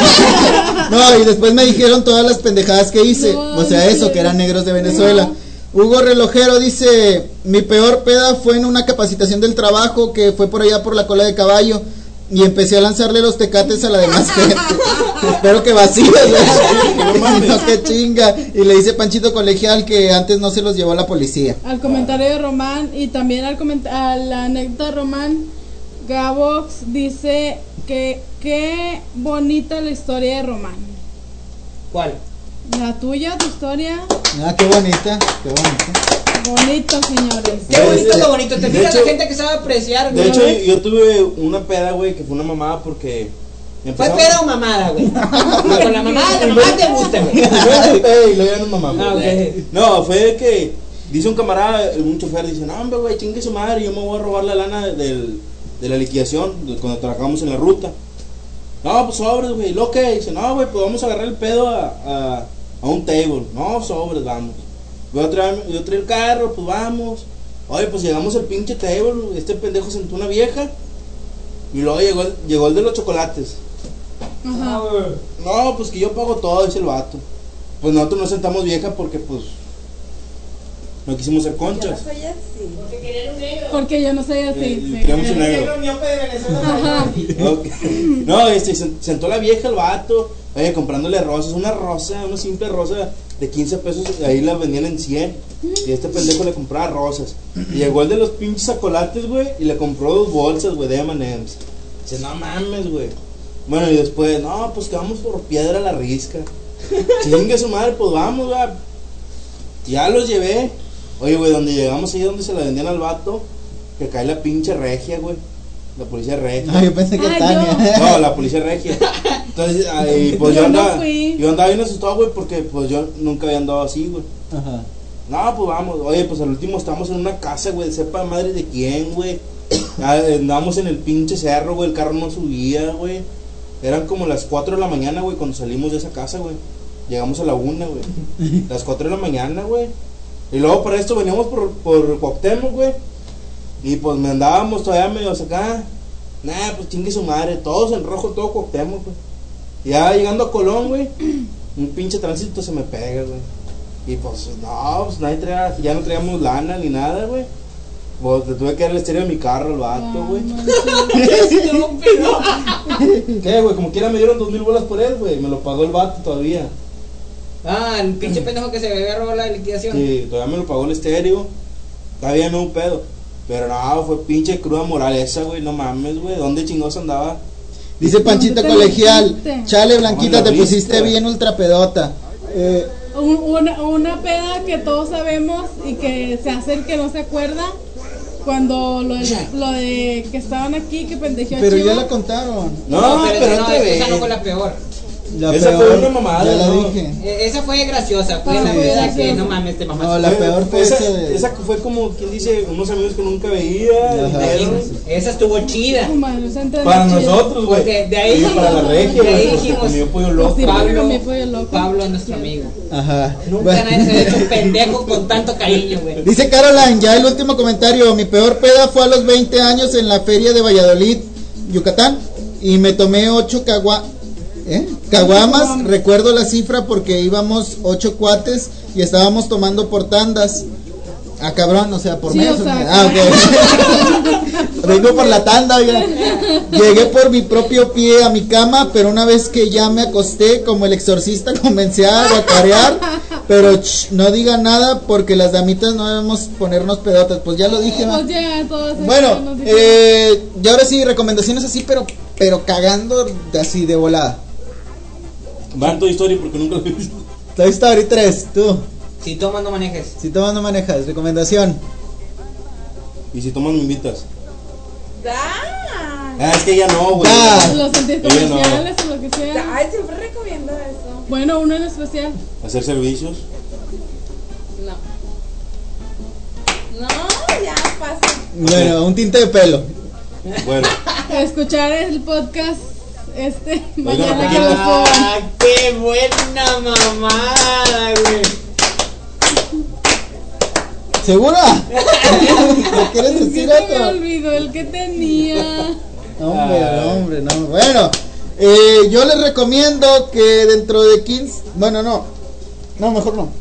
No, y después me dijeron todas las pendejadas que hice, No, o sea, no eso, sé. que eran negros de Venezuela. Hugo Relojero dice, mi peor peda fue en una capacitación del trabajo que fue por allá por la Cola de Caballo y empecé a lanzarle los tecates a la demás gente. Espero que vacíos, No mames. no, que chinga. Y le dice Panchito Colegial que antes no se los llevó la policía. Al comentario de Román y también al coment- a la anécdota de Román, Gabox dice que qué bonita la historia de Román. ¿Cuál? La tuya, tu historia, Ah, qué bonita, qué bonita. bonito, señores. Qué bonito De- es lo bonito, te de fijas la hecho- gente que sabe apreciar, De güey. hecho, yo, yo tuve una peda, güey, que fue una mamada porque. ¿Fue empezamos- pedo o mamada, güey? No, con la mamada, la mamada te gusta, güey. Ey, luego ya nos mamamos. Ah, ok. No, fue que dice un camarada, un chofer, dice, no, hombre, güey, chingue su madre, yo me voy a robar la lana del, de la liquidación de cuando trabajamos en la ruta. No, pues sobres, güey, lo que, dice, no, güey, pues vamos a agarrar el pedo a, a, a un table. No, sobres, vamos. Voy a traer, yo traigo el carro, pues vamos. Oye, pues llegamos al pinche table, este pendejo sentó una vieja. Y luego llegó el, llegó el de los chocolates. Ajá. No, pues que yo pago todo, dice el vato. Pues nosotros nos sentamos vieja porque pues no quisimos ser Yo no conchas. soy así. Porque yo no soy Eh, así. y sí. queremos un negro. Ajá. Ok. No, este, se- sentó la vieja el vato, oye, comprándole rosas, una rosa, una simple rosa de quince pesos, ahí la vendían en cien. Y este pendejo le compraba rosas. Y llegó el de los pinches chocolates, güey, y le compró dos bolsas, güey, de eme and eme's. Dice, no mames, güey. Bueno, y después, no, pues que vamos por piedra a la risca. Chingue su madre, pues vamos, güey. Ya los llevé. Oye, güey, donde llegamos ahí donde se la vendían al vato, que cae la pinche regia, güey. La policía regia. Ah, yo pensé que Ah, Tania. No, la policía regia. Entonces, ahí, pues yo Yo no andaba, fui. yo andaba bien asustado, güey, porque pues yo nunca había andado así, güey. Ajá. No, pues vamos. Oye, pues al último estamos en una casa, güey, sepa madre de quién, güey. Ah, andábamos en el pinche cerro, güey, el carro no subía, güey. Eran como las cuatro de la mañana, güey, cuando salimos de esa casa, güey. Llegamos a la una, güey. Las cuatro de la mañana, güey. Y luego para esto veníamos por, por Cuauhtémoc, güey. Y pues me andábamos todavía medio acá. Nah, pues chingue su madre. Todos en rojo, todo Cuauhtémoc, güey. Ya llegando a Colón, güey. Un pinche tránsito se me pega, güey. Y pues no, pues nadie traía, ya no traíamos lana ni nada, güey. Pues le tuve que dar el estéreo de mi carro al vato, güey. ¿Qué, güey? Como quiera me dieron dos mil bolas por él, güey. Me lo pagó el vato todavía. Ah, el pinche pendejo que se había robado la liquidación. Sí, todavía me lo pagó el estéreo. Todavía no un pedo. Pero no, fue pinche cruda moral esa, güey. No mames, güey. ¿Dónde chingados andaba? Dice Panchito ¿Dónde te Colegial, metiste? chale Blanquita, No, te la pusiste viste. bien ultra pedota. Eh, Un- una, una peda que todos sabemos y que se hace el que no se acuerda. Cuando lo de, lo de que estaban aquí, que pendejeó a pero ya Chiva. la contaron. No, pero, esa no, otra vez. esa no fue la peor. La Esa peor, fue una mamada, ya la ¿no? dije. Eh, esa fue graciosa, fue Ah, la sí, verdad sí, que sí. no mames, te mamaste. No, la peor fue esa, esa de... esa fue como quien dice, unos amigos que nunca veía. Ajá. dijeron, Esa estuvo chida. No mames, entre para las chidas. nosotros, güey. Porque de ahí Y para la regia, de ahí güey, porque dijimos, comió pollo loco. Sí, porque Pablo, comí pollo loco. Pablo es nuestro amigo. Ajá. Nunca Bueno. nadie se ha hecho pendejo con tanto cariño, güey. Dice Caroline, ya el último comentario. Mi peor peda fue a los veinte años en la feria de Valladolid, Yucatán. Y me tomé ocho cagua... ¿Eh? caguamas. Recuerdo la cifra porque íbamos ocho cuates y estábamos tomando por tandas. Ah, cabrón, o sea, por Sí, mes. o sea, Ah, ok. Vengo por la tanda, oiga. Llegué por mi propio pie a mi cama, pero una vez que ya me acosté, como el exorcista, comencé a guacarear. Pero ch, no diga nada porque las damitas no debemos ponernos pedotas. Pues ya lo dije, ¿no? Pues ya, todas esas Bueno, nos dijeron. eh, y ahora sí, recomendaciones así, pero pero cagando de así de volada. Van Toy Story porque nunca lo he visto. Toy Story tres, tú. Si tomas, no manejes. Si tomas no manejas, recomendación. Y si tomas me invitas. Da. Ah, es que ya no, güey. Ah. Los centros Ella no. comerciales o lo que sea. Ay, siempre recomiendo eso. Bueno, uno en especial. Hacer servicios. No. No, ya pasa. Bueno, un tinte de pelo. Bueno, Escuchar el podcast este Oigan, mañana aquí a las Ah, ocho. qué buena mamada, güey. ¿Segura? ¿No quieres Es que decir se me otro? olvidó el que tenía. Hombre, Ay. hombre, no. Bueno, eh, yo les recomiendo que dentro de quince. Bueno, no. No, mejor no.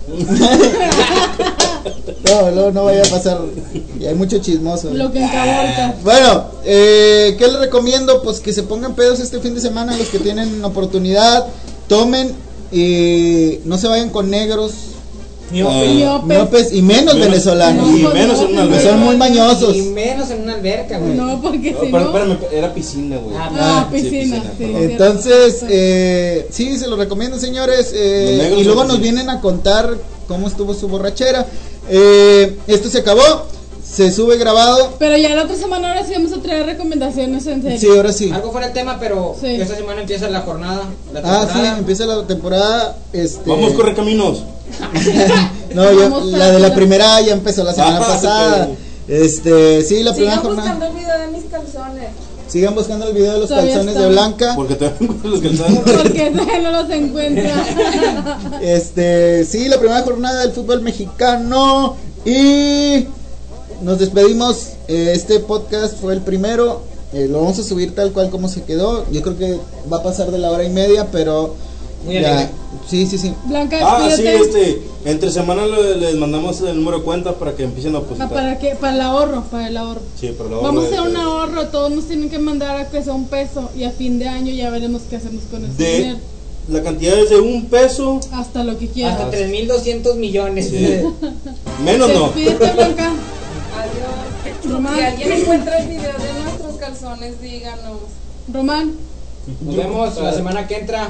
No, no, no vaya a pasar. Y hay mucho chismoso. Lo que encaborca. Bueno, eh, ¿qué les recomiendo? Pues que se pongan pedos este fin de semana. Los que tienen oportunidad, tomen y no se vayan con negros, Ah, Miopes. miopes y menos, Menos- venezolanos. y menos en una Que alberca. son muy mañosos. Y menos en una alberca, güey. No, porque No, si pero no. espérame, era piscina, güey. Ah, Ah, sí, piscina, piscina, sí. perdón. Entonces, eh, sí, se lo recomiendo, señores. eh, Los negros y luego son nos así. vienen a contar cómo estuvo su borrachera. Eh, esto se acabó, se sube grabado. Pero ya la otra semana ahora sí vamos a traer recomendaciones en serio. Sí, ahora sí. Algo fuera el tema, pero Sí. esta semana empieza la jornada. La Ah, sí, temporada. empieza la temporada. Este, Vamos, corre caminos. No, ya- Vamos la de la a- primera ya empezó la semana Ah, pasada. ok. Este, sí, la primera Sigan jornada. buscando el video de mis calzones. Sigan buscando el video de los Todavía calzones está. de Blanca. Porque te van con los calzones. Porque no los encuentra. Este, sí, la primera jornada del fútbol mexicano. Y nos despedimos. Eh, Este podcast fue el primero. Eh, lo vamos a subir tal cual como se quedó. Yo creo que va a pasar de la hora y media, pero Muy ya. alegre. Sí, sí, sí. Blanca, Ah, sí, despídete. este. Entre semana le- les mandamos el número de cuenta para que empiecen a Ah, depositar. ¿para qué? Para el ahorro, para el ahorro. Sí, pero la Vamos a hora hacer de- un ahorro, todos nos tienen que mandar a que sea un peso y a fin de año ya veremos qué hacemos con ese De dinero. la cantidad es de un peso. Hasta lo que quieras. Hasta tres mil doscientos millones. Sí. Menos no. Despídete, Blanca. Adiós. Román. Si alguien encuentra el video de nuestros calzones, díganos. Román, Nos vemos la semana que entra.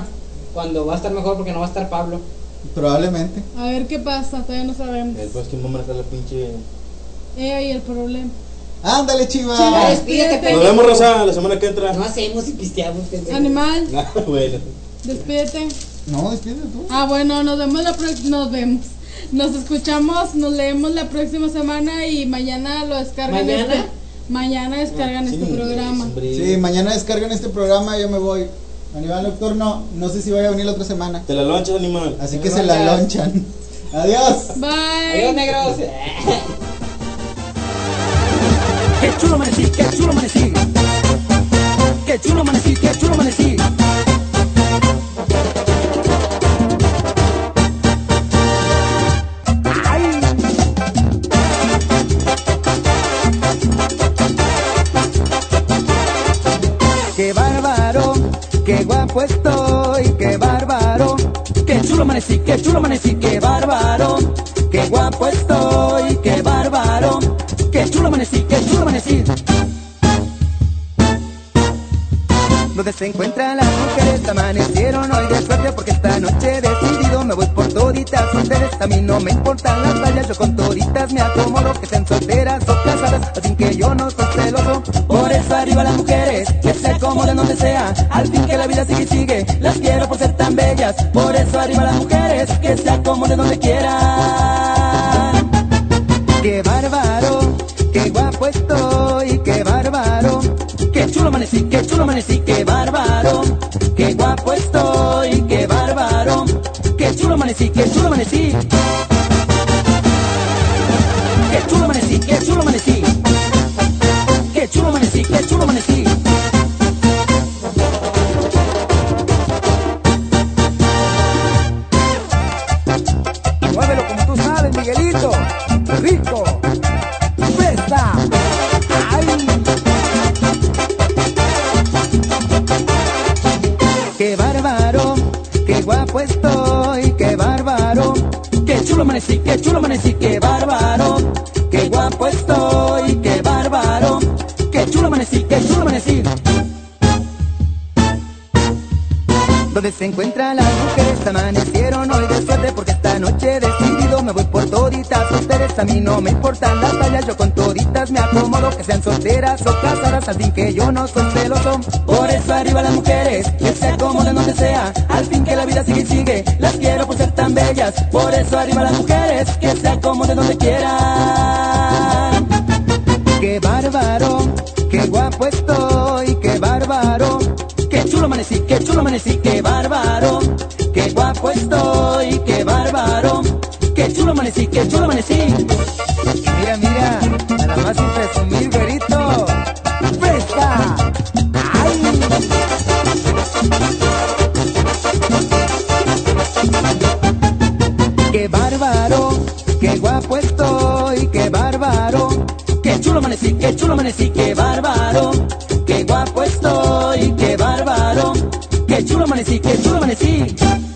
cuando va a estar mejor porque no va a estar Pablo. Probablemente. A ver qué pasa, todavía no sabemos. Después, ¿quién va a manejar la pinche...? Eh, ahí el problema. Ándale, Chiva. Chiva, despídete, despídete. Nos vemos, Rosa, la semana que entra. No hacemos y pisteamos. pendejo. Animal, Ah, bueno. despídete. No, despídete tú. Ah, bueno, nos vemos la pro- nos vemos. Nos escuchamos, nos leemos la próxima semana y mañana lo descargan. ¿Mañana? Este, mañana descargan Sí, este programa. hombre. Sí, mañana descargan este programa, yo me voy. Aníbal Nocturno, no sé si vaya a venir la otra semana. Te la lonchas, animal. Así Te que la se la lonchas. lonchan. Adiós. Bye. Adiós, negros. Qué chulo amanecí, qué chulo amanecí. Qué chulo amanecí, qué chulo amanecí. Ay. Qué bárbaro, qué guapo estoy, qué bárbaro. Qué chulo amanecí, qué chulo amanecí, qué bárbaro. Qué guapo estoy, qué bárbaro. Qué chulo amanecí, qué chulo amanecí. Donde se encuentran las mujeres amanecieron hoy de suerte porque esta noche he decidido me voy por toditas ustedes. A mí no me importan las tallas, yo con toditas me acomodo, que sean solteras o casadas, así que yo no soy celoso. Por eso arriba las mujeres, que se acomoden donde sea, al fin que la vida sigue y sigue, las quiero por ser tan bellas. Por eso arriba las mujeres, que se acomoden donde quieran. Qué bárbaro, qué guapo estoy, qué bárbaro. Qué chulo amanecí, qué chulo amanecí, qué bárbaro. Qué guapo estoy, qué bárbaro. Qué chulo amanecí, qué chulo amanecí. Qué chulo amanecí, qué chulo amanecí. Qué chulo amanecí, qué chulo amanecí. Muévelo como tú sabes, Miguelito. Rico. Presta. Ay. Qué bárbaro, qué guapo estoy, qué bárbaro. Qué chulo amanecí, qué chulo amanecí, qué bárbaro. Qué guapo estoy, qué bárbaro. Qué chulo amanecí, qué chulo amanecí. Donde se encuentran las mujeres amanecieron hoy de suerte porque esta noche he decidido me voy por toditas ustedes. A mí no me importan las tallas, yo con toditas me acomodo, que sean solteras o casadas, al fin que yo no soy celoso. Por eso arriba las mujeres, que se acomoden donde sea, al fin que la vida sigue y sigue, las quiero por ser tan bellas. Por eso arriba las mujeres, que se acomoden donde quieran. Qué bárbaro, qué guapo estoy, qué bárbaro. Qué chulo amanecí, qué chulo amanecí, qué bárbaro. Qué guapo estoy, qué bárbaro. Qué chulo amanecí, qué chulo amanecí. Mira, mira, nada más sin presumir, güerito. ¡Presta! ¡Ay! Qué bárbaro, qué guapo estoy, qué bárbaro. Qué chulo amanecí, qué chulo amanecí, qué bárbaro. Qué guapo estoy, qué bárbaro. Qué chulo amanecí, qué chulo amanecí.